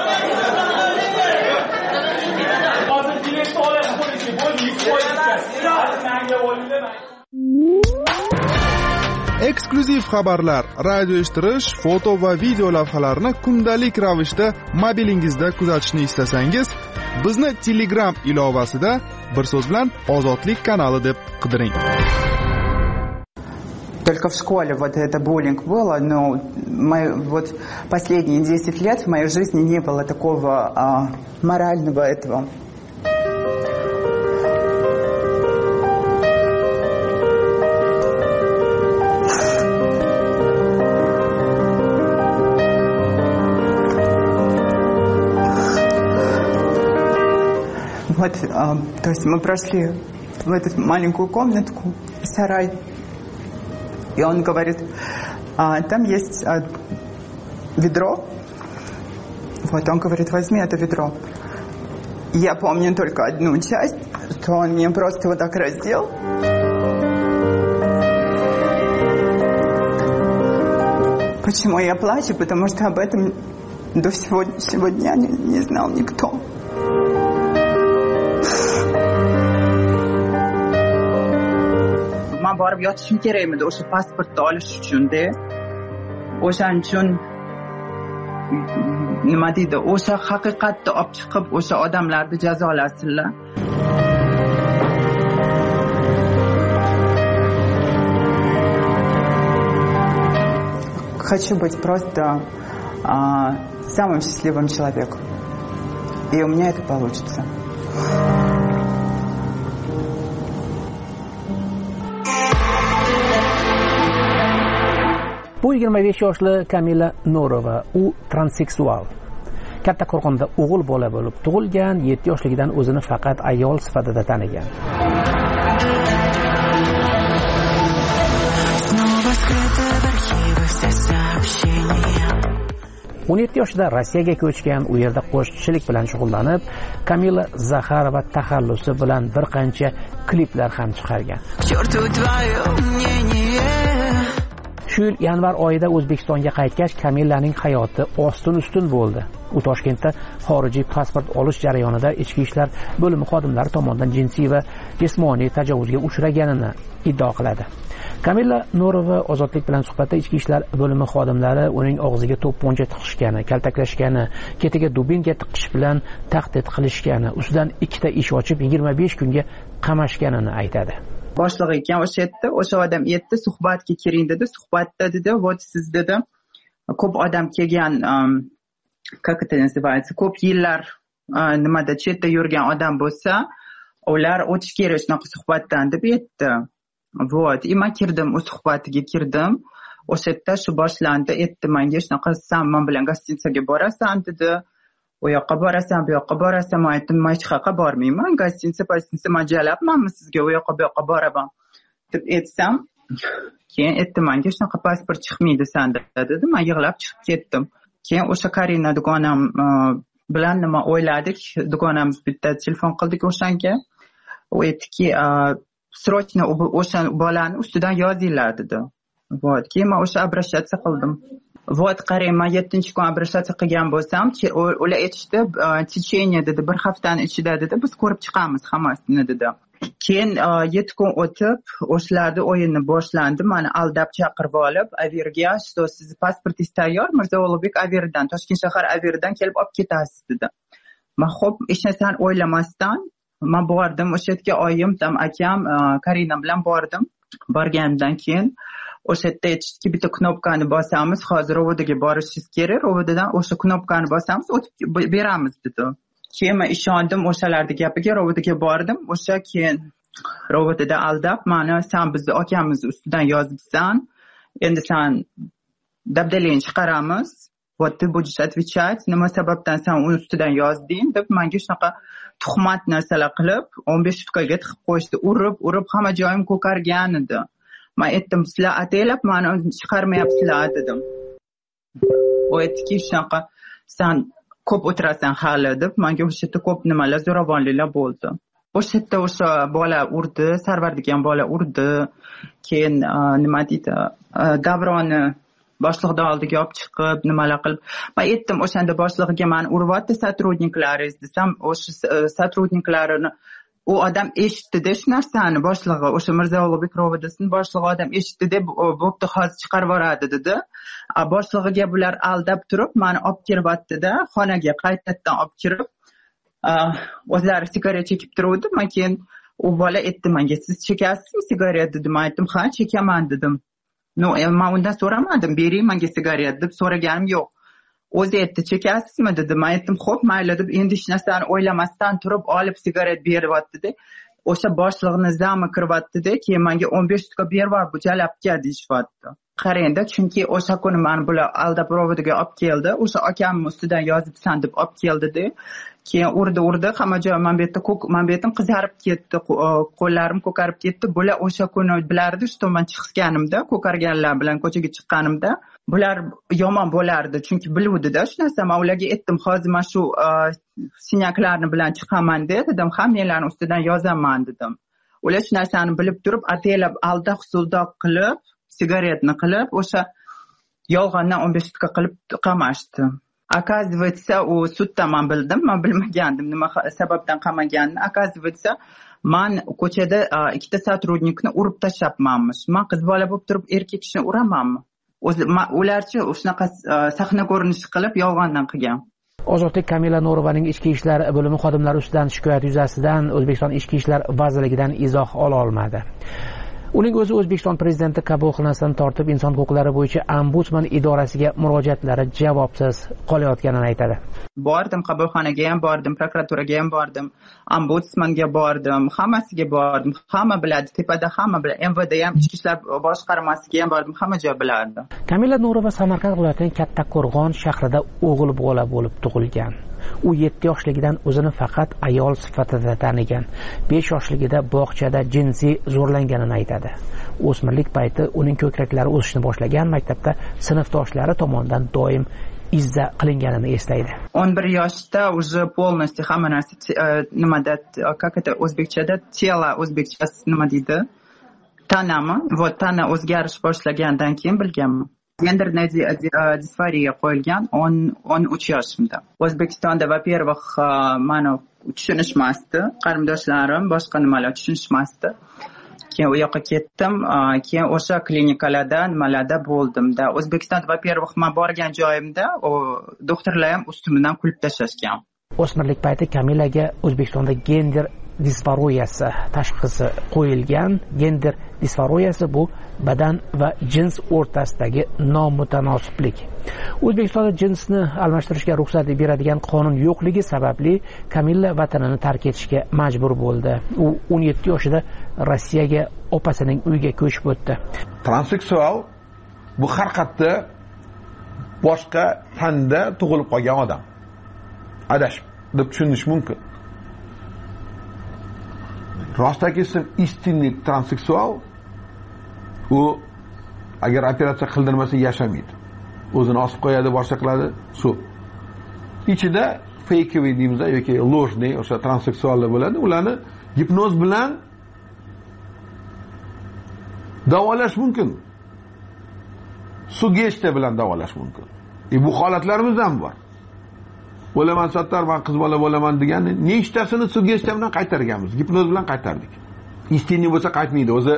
Eksklyuziv xabarlar, radio eshittirish, foto va video lavhalarni kundalik ravishda mobilingizda kuzatishni istasangiz, bizni Telegram ilovasida bir so'z bilan Ozodlik kanali deb qidiring. Только в школе вот это буллинг было, но мои, вот последние десять лет в моей жизни не было такого а, морального этого. Вот, а, то есть мы прошли в эту маленькую комнатку, сарай, и он говорит, а, там есть а, ведро, вот он говорит, возьми это ведро. Я помню только одну часть, что он меня просто вот так раздел. Почему я плачу? Потому что об этом до сегодняшнего дня не, не знал никто. Men borib yotishim kerak edi o'sha pasportni olish uchun-da. O'shaning uchun nima deydi, o'sha haqiqatni olib chiqib, o'sha odamlarni jazolasinlar. Хочу быть просто а, самым счастливым человеком. И у меня это получится. Bu yigirma besh yoshli Kamila Norova, u transseksual. Katta Qo'rg'onda o'g'il bola bo'lib tug'ilgan, yetti yoshligidan o'zini faqat ayol sifatida tanigan. o'n yetti yoshida Rossiyaga ko'chgan, u yerda qo'shiqchilik bilan shug'ullanib, Kamila Zaxarova taxallusi bilan bir qancha kliplar ham chiqargan. Shu yil yanvar oyida O'zbekistonga qaytgach, Kamilaning hayoti ostin-ustun bo'ldi. U Toshkentda xorijiy pasport olish jarayonida ichki ishlar bo'limi xodimlari tomonidan jinsiy va jismoniy tajovuzga uchraganini iddao qiladi. Kamila Norova Ozodlik bilan suhbatda ichki ishlar bo'limi xodimlari uning og'ziga to'pponcha tiqishgani, kaltaklashgani, ketiga dubinka tiqish bilan tahdid qilishgani, ustidan ikkita ish ochib yigirma besh kunga qamashganini aytadi. Boshliq ekan o'sha yerda, o'sha odam yerda suhbatga kiring dedi. Suhbatda dedi, "Вот siz dedi, ko'p odam kelgan, как это называется, ko'p yillar nimada chetda yurgan odam bo'lsa, ular o'tish kerak shunaqa suhbatdan" deb aytdi. Вот, и men kirdim, u suhbatiga kirdim. O'sha yerda shu boshlandi, aytdi menga shunaqa, "Sen men bilan gostinitsaga borasan" dedi. "U yoqqa borasan, bu yoqqa borasan." Men aytdim, "Men hech qayerga bormayman. Gostinitsa, gostinitsa mo'ljalabmanmi sizga? U yoqqa, bu yoqqa boraman" deb aytsam, keyin aytdi menga shunaqa pasport chiqmaydi sanda dedi. Men yig'lab chiqib ketdim. Keyin o'sha Karina dugonam bilan nima o'yladik, dugonamiz bitta telefon qildik o'shanga. U aytdiki, srochno o'sha bolani ustidan yozinglar dedi. Вот, keyin men o'sha обращаться qildim. Вот, qarang, men yettinchi kun обращаться qilgan bo'lsam, ular aytishdi, tечение dedi, bir haftani ichida dedi, biz ko'rib chiqamiz hammasini dedi. Keyin yetti kun o'tib, o'shalarni o'yini boshlandi. Meni aldab chaqirib olib, averga, что siz pasportingiz tayyor, Mirzo Ulug'bek averdan, Toshkent shahar averdan kelib olib ketasiz dedi. Men xo'p, hech narsani o'ylamasdan men bordim, o'sha yerga oyim, tam akam, Karina bilan bordim. Borgandan keyin o'sha yerda aytishdiki, bitta knopkani bosamiz, hozir rovodaga borishingiz kerak, rovodadan o'sha knopkani bosamiz, o'tib beramiz dedi. Keyin men ishondim o'shalarning gapiga, rovodaga bordim. O'sha keyin robotida aldab, meni sen bizni akamizni ustidan yozibsan, endi sen dabdalingni chiqaramiz. Вот ты будешь отвечать, nima sababdan sen uni ustidan yozding deb menga shunaqa tuhmat narsalar qilib, o'n besh sutkaga tiqib qo'yishdi. Urib, urib hamma joyim ko'kargan edi. Men aytdim, sizlar ataylab meni chiqarmayapsizlar dedim. U aytdiki, shunaqa sen ko'p o'tirasan hali deb, menga o'sha yerda ko'p nimalar, zo'ravonliklar bo'ldi. O'sha yerda o'sha bola urdi, Sarvar degan bola urdi. Keyin nima deydi, Davronni boshliqdan oldiga olib chiqib, nimalar qilib. Men aytdim, o'shanda boshlig'iga meni uryapti sotrudniklaringiz desam, o'sha sotrudniklarini u odam eshitdi shu narsani, boshlig'i, o'sha Mirzo Ulug'bek rovodasini boshlig'i odam eshitdi deb, bo'pti, hozir chiqarib yuboradi dedi. Boshlig'iga bular aldab turib, meni olib kiryapti-da, xonaga qaytadan olib kirib, o'zlari sigaret chekib turuvdi. Men keyin u bola aytdi menga, siz chekasizmi sigaret dedi. Men aytdim, ha, chekaman dedim. No, men undan so'ramadim, bering menga sigaret deb so'raganim yo'q. O'zi aytdi, chekasizmi dedi. Men aytdim, xo'p, mayli deb, endi hech narsani o'ylamasdan turib olib sigaret beryapti-da. O'sha boshlig'ini zami kiryapti-da, keyin menga o'n besh sutka berib bu jalabga deyishyapti. Qarangda, chunki o'sha kuni meni bular aldab rovodaga olib keldi. O'sha akamni ustidan yozibsan deb olib keldi-da. Keyin urdi, urdi, hamma joy men bu yerda ko'k, men bu yerdan qizarib ketdi, qo'llarim ko'karib ketdi. Bular o'sha kuni bilardi, shu men chiqganimda, ko'karganlar bilan ko'chaga chiqqanimda, bular yomon bo'lardi, chunki biluvdi-da shu narsa. Men ularga aytdim, hozir men shu sinyaklarni bilan chiqaman dedim, hammalarni ustidan yozaman dedim. Ular shu narsani bilib turib, ataylab aldoq suldoq qilib, sigaretni qilib, o'sha yolg'ondan o'n besh sutka qilib qamashdi. Оказывается, u sudda men bildim, men bilmagandim nima sababdan qamaganini. Оказывается, men ko'chada ikkita sotrudnikni urib tashlabmanmish. Men qiz bola bo'lib turib erkak kishini uramanmi? O'zi ularchi shunaqa sahna ko'rinishi qilib yolg'ondan qilgan. Ozodbek Kamila No'rovaning ichki ishlar bo'limi xodimlari ustidan shikoyat yuzasidan O'zbekiston ichki ishlar vazirligidan izoh ola olmadi. Uning o'zi O'zbekiston prezidenti qabulxonasidan tortib inson huquqlari bo'yicha ombudsman idorasiga murojaatlari javobsiz qolayotganini aytadi. Bordim, qabulxonaga ham bordim, prokuraturaga ham bordim, ombudsmanga bordim, hammasiga bordim. Hamma biladi, tepada hamma biladi. M V D ham, ichki ishlar boshqarmasiga ham bordim, hamma joy biladi. Kamila No'rova Samarqand viloyatining Kattaqo'rg'on shahrida o'g'il bola bo'lib tug'ilgan. U yetti yoshligidan o'zini faqat ayol sifatida tanigan. besh yoshligida bog'chada jinsiy zo'rlanganini aytadi. O'smirlik payti uning ko'kraklari o'sishni boshlagan, maktabda sinfdoshlari tomonidan doim izza qilinganini eslaydi. o'n bir yoshda уже полностью hamma narsa nimada, как это o'zbekchada, tela o'zbekchasi nima deydi? Tanami, вот tana o'zgarish boshlagandan keyin bilganman. Genderная disforiya qo'yilgan o'n uch yoshimda. O'zbekistonda, во-первых, meni tushunishmasdi, qarindoshlarim boshqa nimalar tushunishmasdi. Keyin u yoqqa ketdim, keyin o'sha klinikalarda nimalarda bo'ldimda. O'zbekistonda, во-первых, men borgan joyimda doktorlar ham ustimdan kulib tashlashgan. O'smirlik payti Kamilaga O'zbekistonda gender disforiyasi tashxisi qo'yilgan. Gender disforiyasi bu badan va jins o'rtasidagi nomutanosiblik. O'zbekistonda jinsni almashtirishga ruxsat beradigan qonun yo'qligi sababli Kamilla vatanini tark etishga majbur bo'ldi. U o'n yetti yoshida Rossiyaga opasining uyiga ko'chib o'tdi. Transseksual bu har qayerda boshqa tanda tug'ilib qolgan odam. Adashib deb tushunish mumkin. Rostaki ism истинный transseksual u agar operatsiya qildirmasa yashamaydi, o'zini osib qo'yadi, boshqa qiladi. Shu ichida fakeviy deymiz yoki ложный o'sha transseksuallar bo'ladi, ularni gipnoz bilan davolash mumkin, sugestiya bilan davolash mumkin. E bu holatlarimiz ham bor. Bo'laman sattar, men qiz bola bo'laman degan nechtasini sugestiya bilan qaytarganmiz, gipnoz bilan qaytardik. Istiniy bo'lsa qaytmaydi. O'zi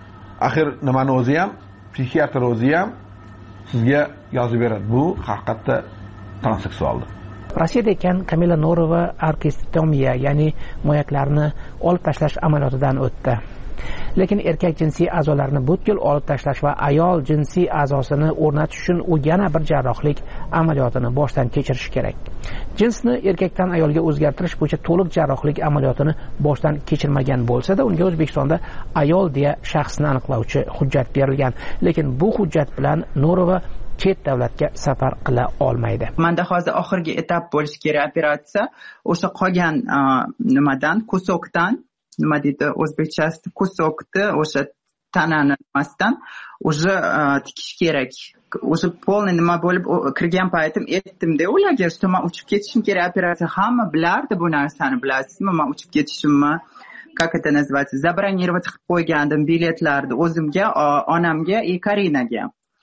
axir nimani o'zi ham, psixiatr o'zi ham sizga yozib beradi. Bu haqiqatda transseksualdir. Rossiyada ekan Kamila Norova arkistomiya, ya'ni moyaklarni olib tashlash amaliyotidan o'tdi. Lekin erkak jinsiy a'zolarini butkul olib tashlash va ayol jinsiy a'zosini o'rnatish uchun u yana bir jarrohlik amaliyotini boshdan kechirish kerak. Jinsni erkakdan ayolga o'zgartirish bo'yicha to'liq jarrohlik amaliyotini boshdan kechirmagan bo'lsa-da, unga O'zbekistonda ayol deya shaxsni aniqlovchi hujjat berilgan. Lekin bu hujjat bilan Norova chet davlatga safar qila olmaydi. Menda hozir oxirgi etap bo'lishi kerak operatsiya. O'sha qolgan nimadan, kusokdan, nima deydi o'zbekchasi, kusokni o'sha tanani nimasidan o'sha tikish kerak. O'sha polni nima bo'lib kirgan paytim aytdim-da ularga, что men uchib ketishim kerak operatsiya. Hamma bilardi bu narsani, bilasizmi? Men uchib ketishimni как это называется, забронировать qilib qo'ygandim biletlarni o'zimga, onamga, и Karinaga.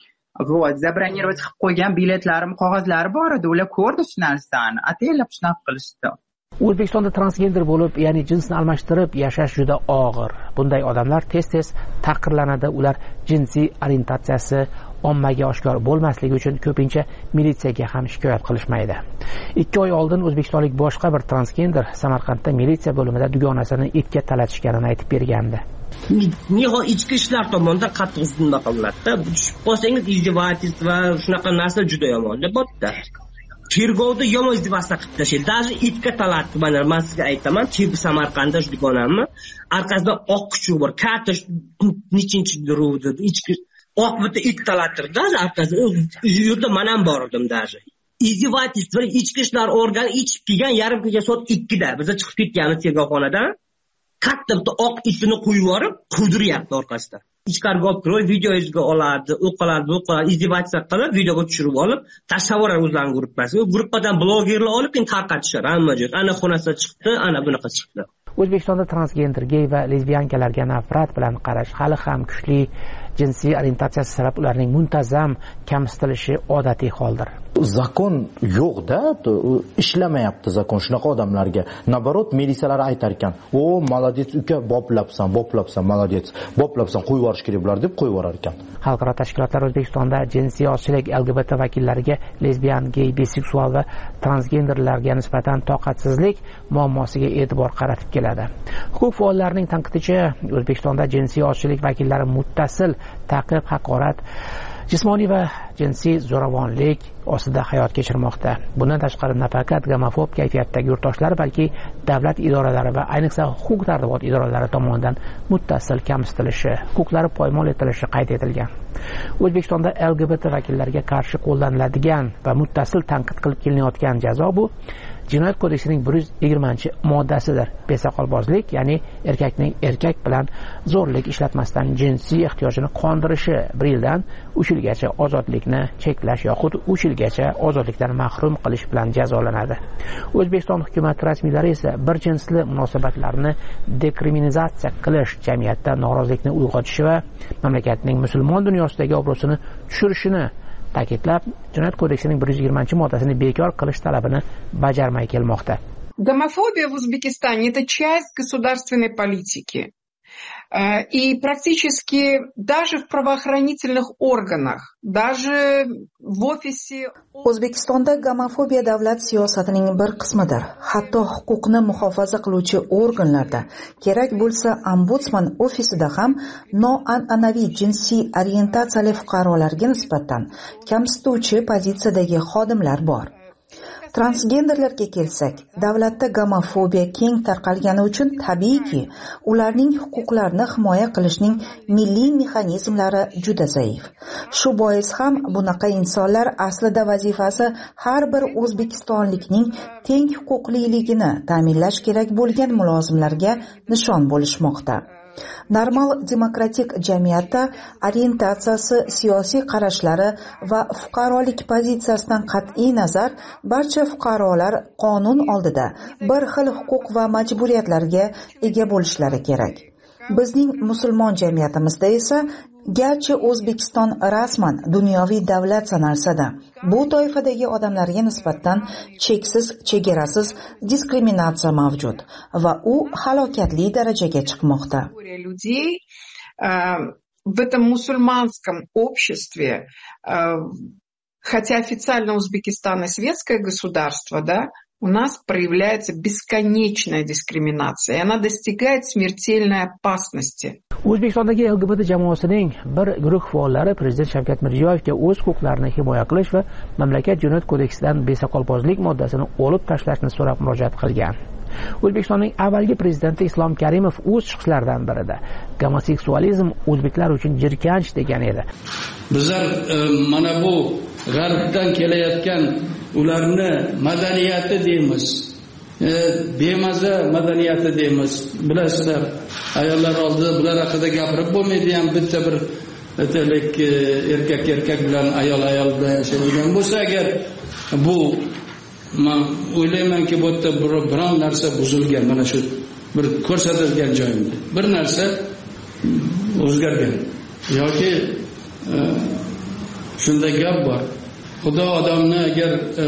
Вот, забронировать qilib qo'ygan biletlarim, qog'ozlari bor edi. Ular ko'rdi shu narsani, ataylab shunaqa qilishdi. O'zbekistonda transgender bo'lib, ya'ni jinsni almashtirib yashash juda og'ir. Bunday odamlar tez-tez taqirlanadi. Ular jinsiy orientatsiyasi ommaga oshkor bo'lmasligi uchun ko'pincha militsiyaga ham shikoyat qilishmaydi. ikki oy oldin o'zbekistonlik boshqa bir transgender Samarqandda militsiya bo'limida dugonasini itga talatishganini aytib bergandi. Niho ichki ishlar tomonidan qattiq nima qilinadi-da. Tushib qolsangiz izdevательство va shunaqa narsa juda yomon deb bo'pti. Tergovda yomon izdevательство qilib tashlaydi. Даже itga talatdi. Mana men sizga aytaman, Tirgi Samarqandda shu dugonamni orqasida oq kuchuk bor. Katta nechinchi ruvdi, ichki oq bitta it talattirdi. Orqasida u yerda men ham bor edim даже. Izdevательство ichki ishlar organi ichib kelgan yarim kecha soat ikkida biza chiqib ketganmiz tergovxonadan. Katta bitta oq itini qo'yib yuborib, quydiryapti orqasida. Ichkariga olib kirib, videoga oladi, o'qiladi, o'qiladi, izdevательство qilib, videoga tushirib olib, tashlab o'zlarining gruppasiga. Gruppadan blogerlar olib, keyin tarqatishar hamma joyga. Ana xonasida chiqdi, ana bunaqa chiqdi. O'zbekistonda transgender, gey va lesbiyankalarga nafrat bilan qarash hali ham kuchli. Jinsiy orientatsiyasi sabab ularning muntazam kamsitilishi odatiy holdir. Zakon yo'q-da, ishlamayapti zakon shunaqa odamlarga. Nabarot militsiyalar aytar ekan, "O, молодец uka, boplabsan, boplabsan, молодец, boplabsan, qo'yib yuborish kerak bular" deb qo'yib yuborar ekan. Xalqaro tashkilotlar O'zbekistonda jinsiy ozchilik, L G B T vakillariga, lesbiyan, gey, biseksual va transgenderlarga nisbatan toqatsizlik muammosiga e'tibor qaratib keladi. Huquq faollarining tanqidicha, O'zbekistonda jinsiy ozchilik vakillari muttasil ta'qib, haqorat, jismoniy va jinsiy zo'ravonlik ostida hayot kechirmoqda. Bundan tashqari nafaqat gomofob kayfiyatdagi yurtdoshlar, balki davlat idoralari va ayniqsa huquq tartibot idoralari tomonidan muttasil kamsitilishi, huquqlari poymol etilishi qayd etilgan. O'zbekistonda L G B T vakillariga qarshi qo'llaniladigan va muttasil tanqid qilib kelinayotgan jazo bu Jinoyat kodeksining bir yuz yigirmanchi moddasidir. Besoqolbozlik, ya'ni erkakning erkak bilan zo'rlik ishlatmasdan jinsiy ehtiyojini qondirishi bir yildan uch yilgacha ozodlikni cheklash yoxud uch yilgacha ozodlikdan mahrum qilish bilan jazolanadi. O'zbekiston hukumat rasmiylari esa bir jinsli munosabatlarni dekriminalizatsiya qilish, jamiyatda norozilikni uyg'otishi va mamlakatning musulmon dunyosidagi obro'sini tushirishini ta'kidlab, Jinoyat kodeksining bir yuz yigirmanchi moddasini bekor qilish talabini bajarmay kelmoqda. Гомофобия в Узбекистане – это часть государственной политики. И практически даже в правоохранительных органах, даже в офисе... O'zbekistonda gomofobiya davlat siyosatining bir qismidir. Hatto huquqni muhofaza qiluvchi organlarda, kerak bo'lsa ombudsman ofisida ham noan'anaviy jinsiy orientatsiyali fuqarolarga nisbatan kamsituvchi pozitsiyadagi xodimlar bor. Transgenderlarga kelsak, davlatda gomofobiya keng tarqalgani uchun tabiiyki, ularning huquqlarini himoya qilishning milliy mexanizmlari juda zaif. Shu bois ham bunaqa insonlar aslida vazifasi har bir o'zbekistonlikning teng huquqliligini ta'minlash kerak bo'lgan mulozimlarga nishon bo'lishmoqda. Normal demokratik jamiyatda orientatsiyasi, siyosiy qarashlari va fuqarolik pozitsiyasidan qat'iy nazar barcha fuqarolar qonun oldida bir xil huquq va majburiyatlarga ega bo'lishlari kerak. Bizning musulmon jamiyatimizda esa garchi O'zbekiston rasman dunyoviy davlat sanalsa-da, bu toifadagi odamlarga nisbatan cheksiz, chegarasiz diskriminatsiya mavjud va u halokatli darajaga chiqmoqda. В этом мусульманском обществе, хотя официально Узбекистан и светское государство, да, у нас проявляется бесконечная дискриминация, и она достигает смертельной опасности. O'zbekistondagi L G B T jamoasining bir guruh faollari Prezident Shavkat Mirziyoyevga o'z huquqlarini himoya qilish va mamlakat jinoyat kodeksidan besoqolbozlik moddasini olib tashlashni so'rab murojaat qilgan. O'zbekistonning avvalgi prezidenti Islom Karimov o'z chiqishlaridan birida gomoseksualizm o'zbeklar uchun jirkanch degan edi. Bizlar e, mana bu g'arbdan kelayotgan ularni madaniyati deymiz. E, bemaza madaniyati deymiz. Bilasizlar, ayollar oldida bular haqida gapirib bo'lmaydi ham, bitta bir aytaylik erkak erkak bilan ayol ayol bilan yashaydigan bo'lsa agar, bu men o'ylaymanki bu yerda biron narsa buzilgan, mana shu bir ko'rsatilgan joyimda bir narsa o'zgargan yoki e, shunday gap bor. Xudo odamni agar e,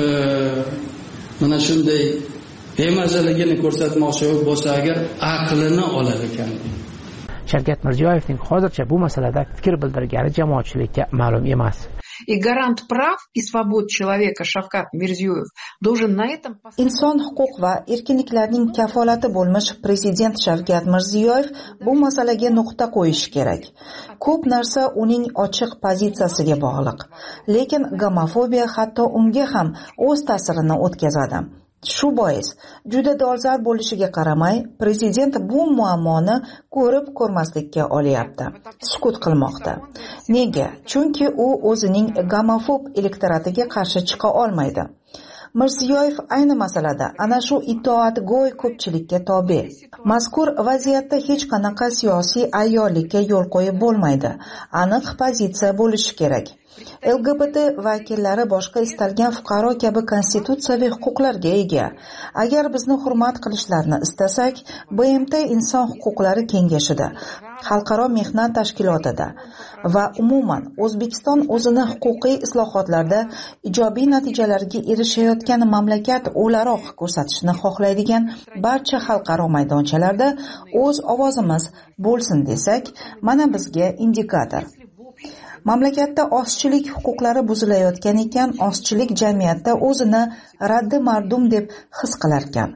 mana shunday bemazaligini ko'rsatmoqchi bo'lsa agar aqlini olar ekan. Shavkat Mirziyoyevning hozircha bu masalada fikr bildirgani jamoatchilikka ma'lum emas. И гарант прав и свобод человека Shavkat Mirziyoyev должен на этом... Inson huquq va erkinliklarining kafolati bo'lmish prezident Shavkat Mirziyoyev bu masalaga nuqta qo'yishi kerak. Ko'p narsa uning ochiq pozitsiyasiga bog'liq, lekin gomofobiya hatto unga ham o'z ta'sirini o'tkazadi. Shu bois, juda dolzarb bo'lishiga qaramay, prezident bu muammoni ko'rib ko'rmaslikka olyapti, sukut qilmoqda. Nega? Chunki u o'zining gomofob elektoratiga qarshi chiqa olmaydi. Mirziyoyev ayni masalada ana shu itoatgo'y ko'pchilikka tobe. Mazkur vaziyatda hech qanaqa siyosiy ayyorlikka yo'l qo'yib bo'lmaydi. Aniq pozitsiya bo'lishi kerak. L G B T vakillari boshqa istalgan fuqaro kabi konstitutsiyaviy huquqlarga ega. Agar bizni hurmat qilishlarini istasak, B M T Inson huquqlari kengashida, xalqaro mehnat tashkilotida va umuman O'zbekiston o'zini huquqiy islohotlarda ijobiy natijalarga erishayotgan mamlakat o'laroq ko'rsatishni xohlaydigan barcha xalqaro maydonchalarda o'z ovozimiz bo'lsin desak, mana bizga indikator. Mamlakatda ozchilik huquqlari buzilayotgan ekan, ozchilik jamiyatda o'zini raddi mardum deb his qilar ekan.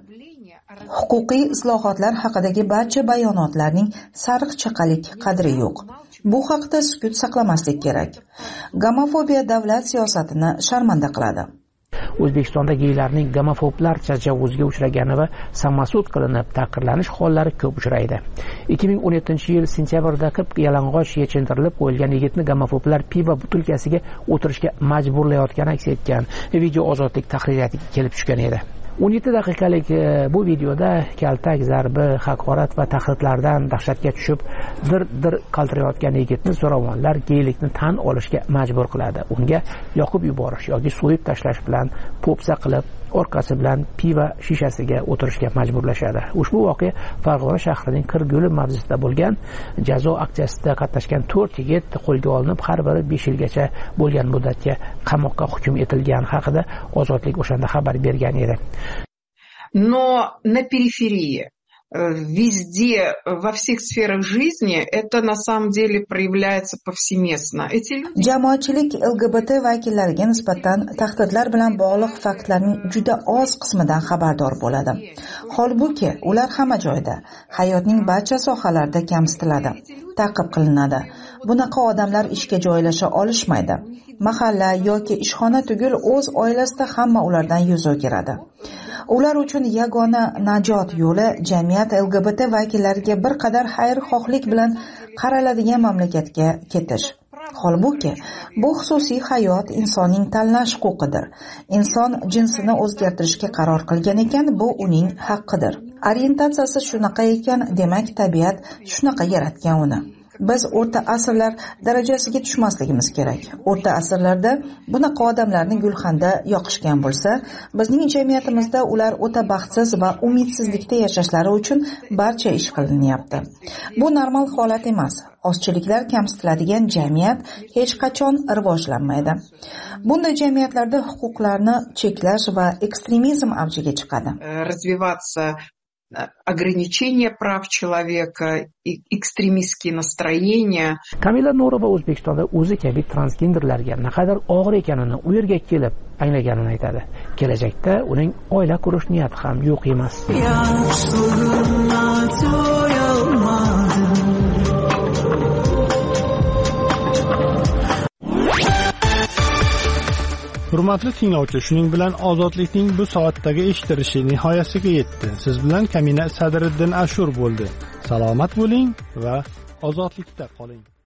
Huquqiy islohotlar haqidagi barcha bayonotlarning sariq chaqalik qadri yo'q. Bu haqda sukut saqlamaslik kerak. Gomofobiya davlat siyosatini sharmanda qiladi. O'zbekistonda geylarning gomofoblar tajovuzga uchragani va samasud qilinib taqdirlanish hollari ko'p uchraydi. ikki ming o'n yettinchi yil sentyabrda qip yalang'och yechintirilib qo'yilgan yigitni gomofoblar pivo butilkasiga o'tirishga majburlayotgani aks etgan video Ozodlik tahririyatiga kelib tushgan edi. o'n yetti daqiqalik bu videoda kaltak, zarbi, haqorat va tahdidlardan dahshatga tushib, dir-dir qaltirayotgan yigitni zo'ravonlar geylikni tan olishga majbur qiladi. Unga yoqib yuborish yoki so'yib tashlash bilan po'pisa qilib, orqasi bilan piva shishasiga o'tirishga majburlashadi. Ushbu voqea Farg'ona shahrining Qirguli mavzusida bo'lgan. Jazo aksiyasida qatnashgan to'rt yigit qo'lga olinib, har biri besh yilgacha bo'lgan muddatga qamoqqa hukm etilgani haqida Ozodlik o'shanda xabar bergan edi. Но на периферии, везде, во всех сферах жизни это на самом деле проявляется повсеместно. Эти люди... Jamoatchilik L G B T vakillariga nisbatan tahdidlar bilan bog'liq faktlarning juda oz qismidan xabardor bo'ladi. Holbuki, ular hamma joyda, hayotning barcha sohalarida kamsitiladi, ta'qib qilinadi. Bunaqa odamlar ishga joylasha olishmaydi. Mahalla yoki ishxona tugul o'z oilasida hamma ulardan yuz o'giradi. Ular uchun yagona najot yo'li jamiyat L G B T vakillariga bir qadar xayrixohlik bilan qaraladigan mamlakatga ketish. Holbuki, bu xususiy hayot insonning tanlash huquqidir. Inson jinsini o'zgartirishga qaror qilgan ekan, bu uning haqqidir. orientatsiyasi shunaqa ekan, demak tabiat shunaqa yaratgan uni. Biz o'rta asrlar darajasiga tushmasligimiz kerak. O'rta asrlarda bunaqa odamlarni gulxanda yoqishgan bo'lsa, bizning jamiyatimizda ular o'ta baxtsiz va umidsizlikda yashashlari uchun barcha ish qilinyapti. Bu normal holat emas. Ozchiliklar kamsitiladigan jamiyat hech qachon rivojlanmaydi. Bunday jamiyatlarda huquqlarni cheklash va ekstremizm avjiga chiqadi. Развиваться ограничение прав человека, ekstremistские настроения. Kamila No'rova O'zbekistonda o'zi kabi transgenderlarga naqadar og'ir ekanini u yerga kelib anglaganini aytadi. Kelajakda uning oila qurish niyati ham yo'q emas. Hurmatli tinglovchi, shuning bilan ozodlikning bu soatdagi eshittirishi nihoyasiga yetdi. Siz bilan Kamina Sadriddin Ashur bo'ldi. Salomat bo'ling va ozodlikda qoling.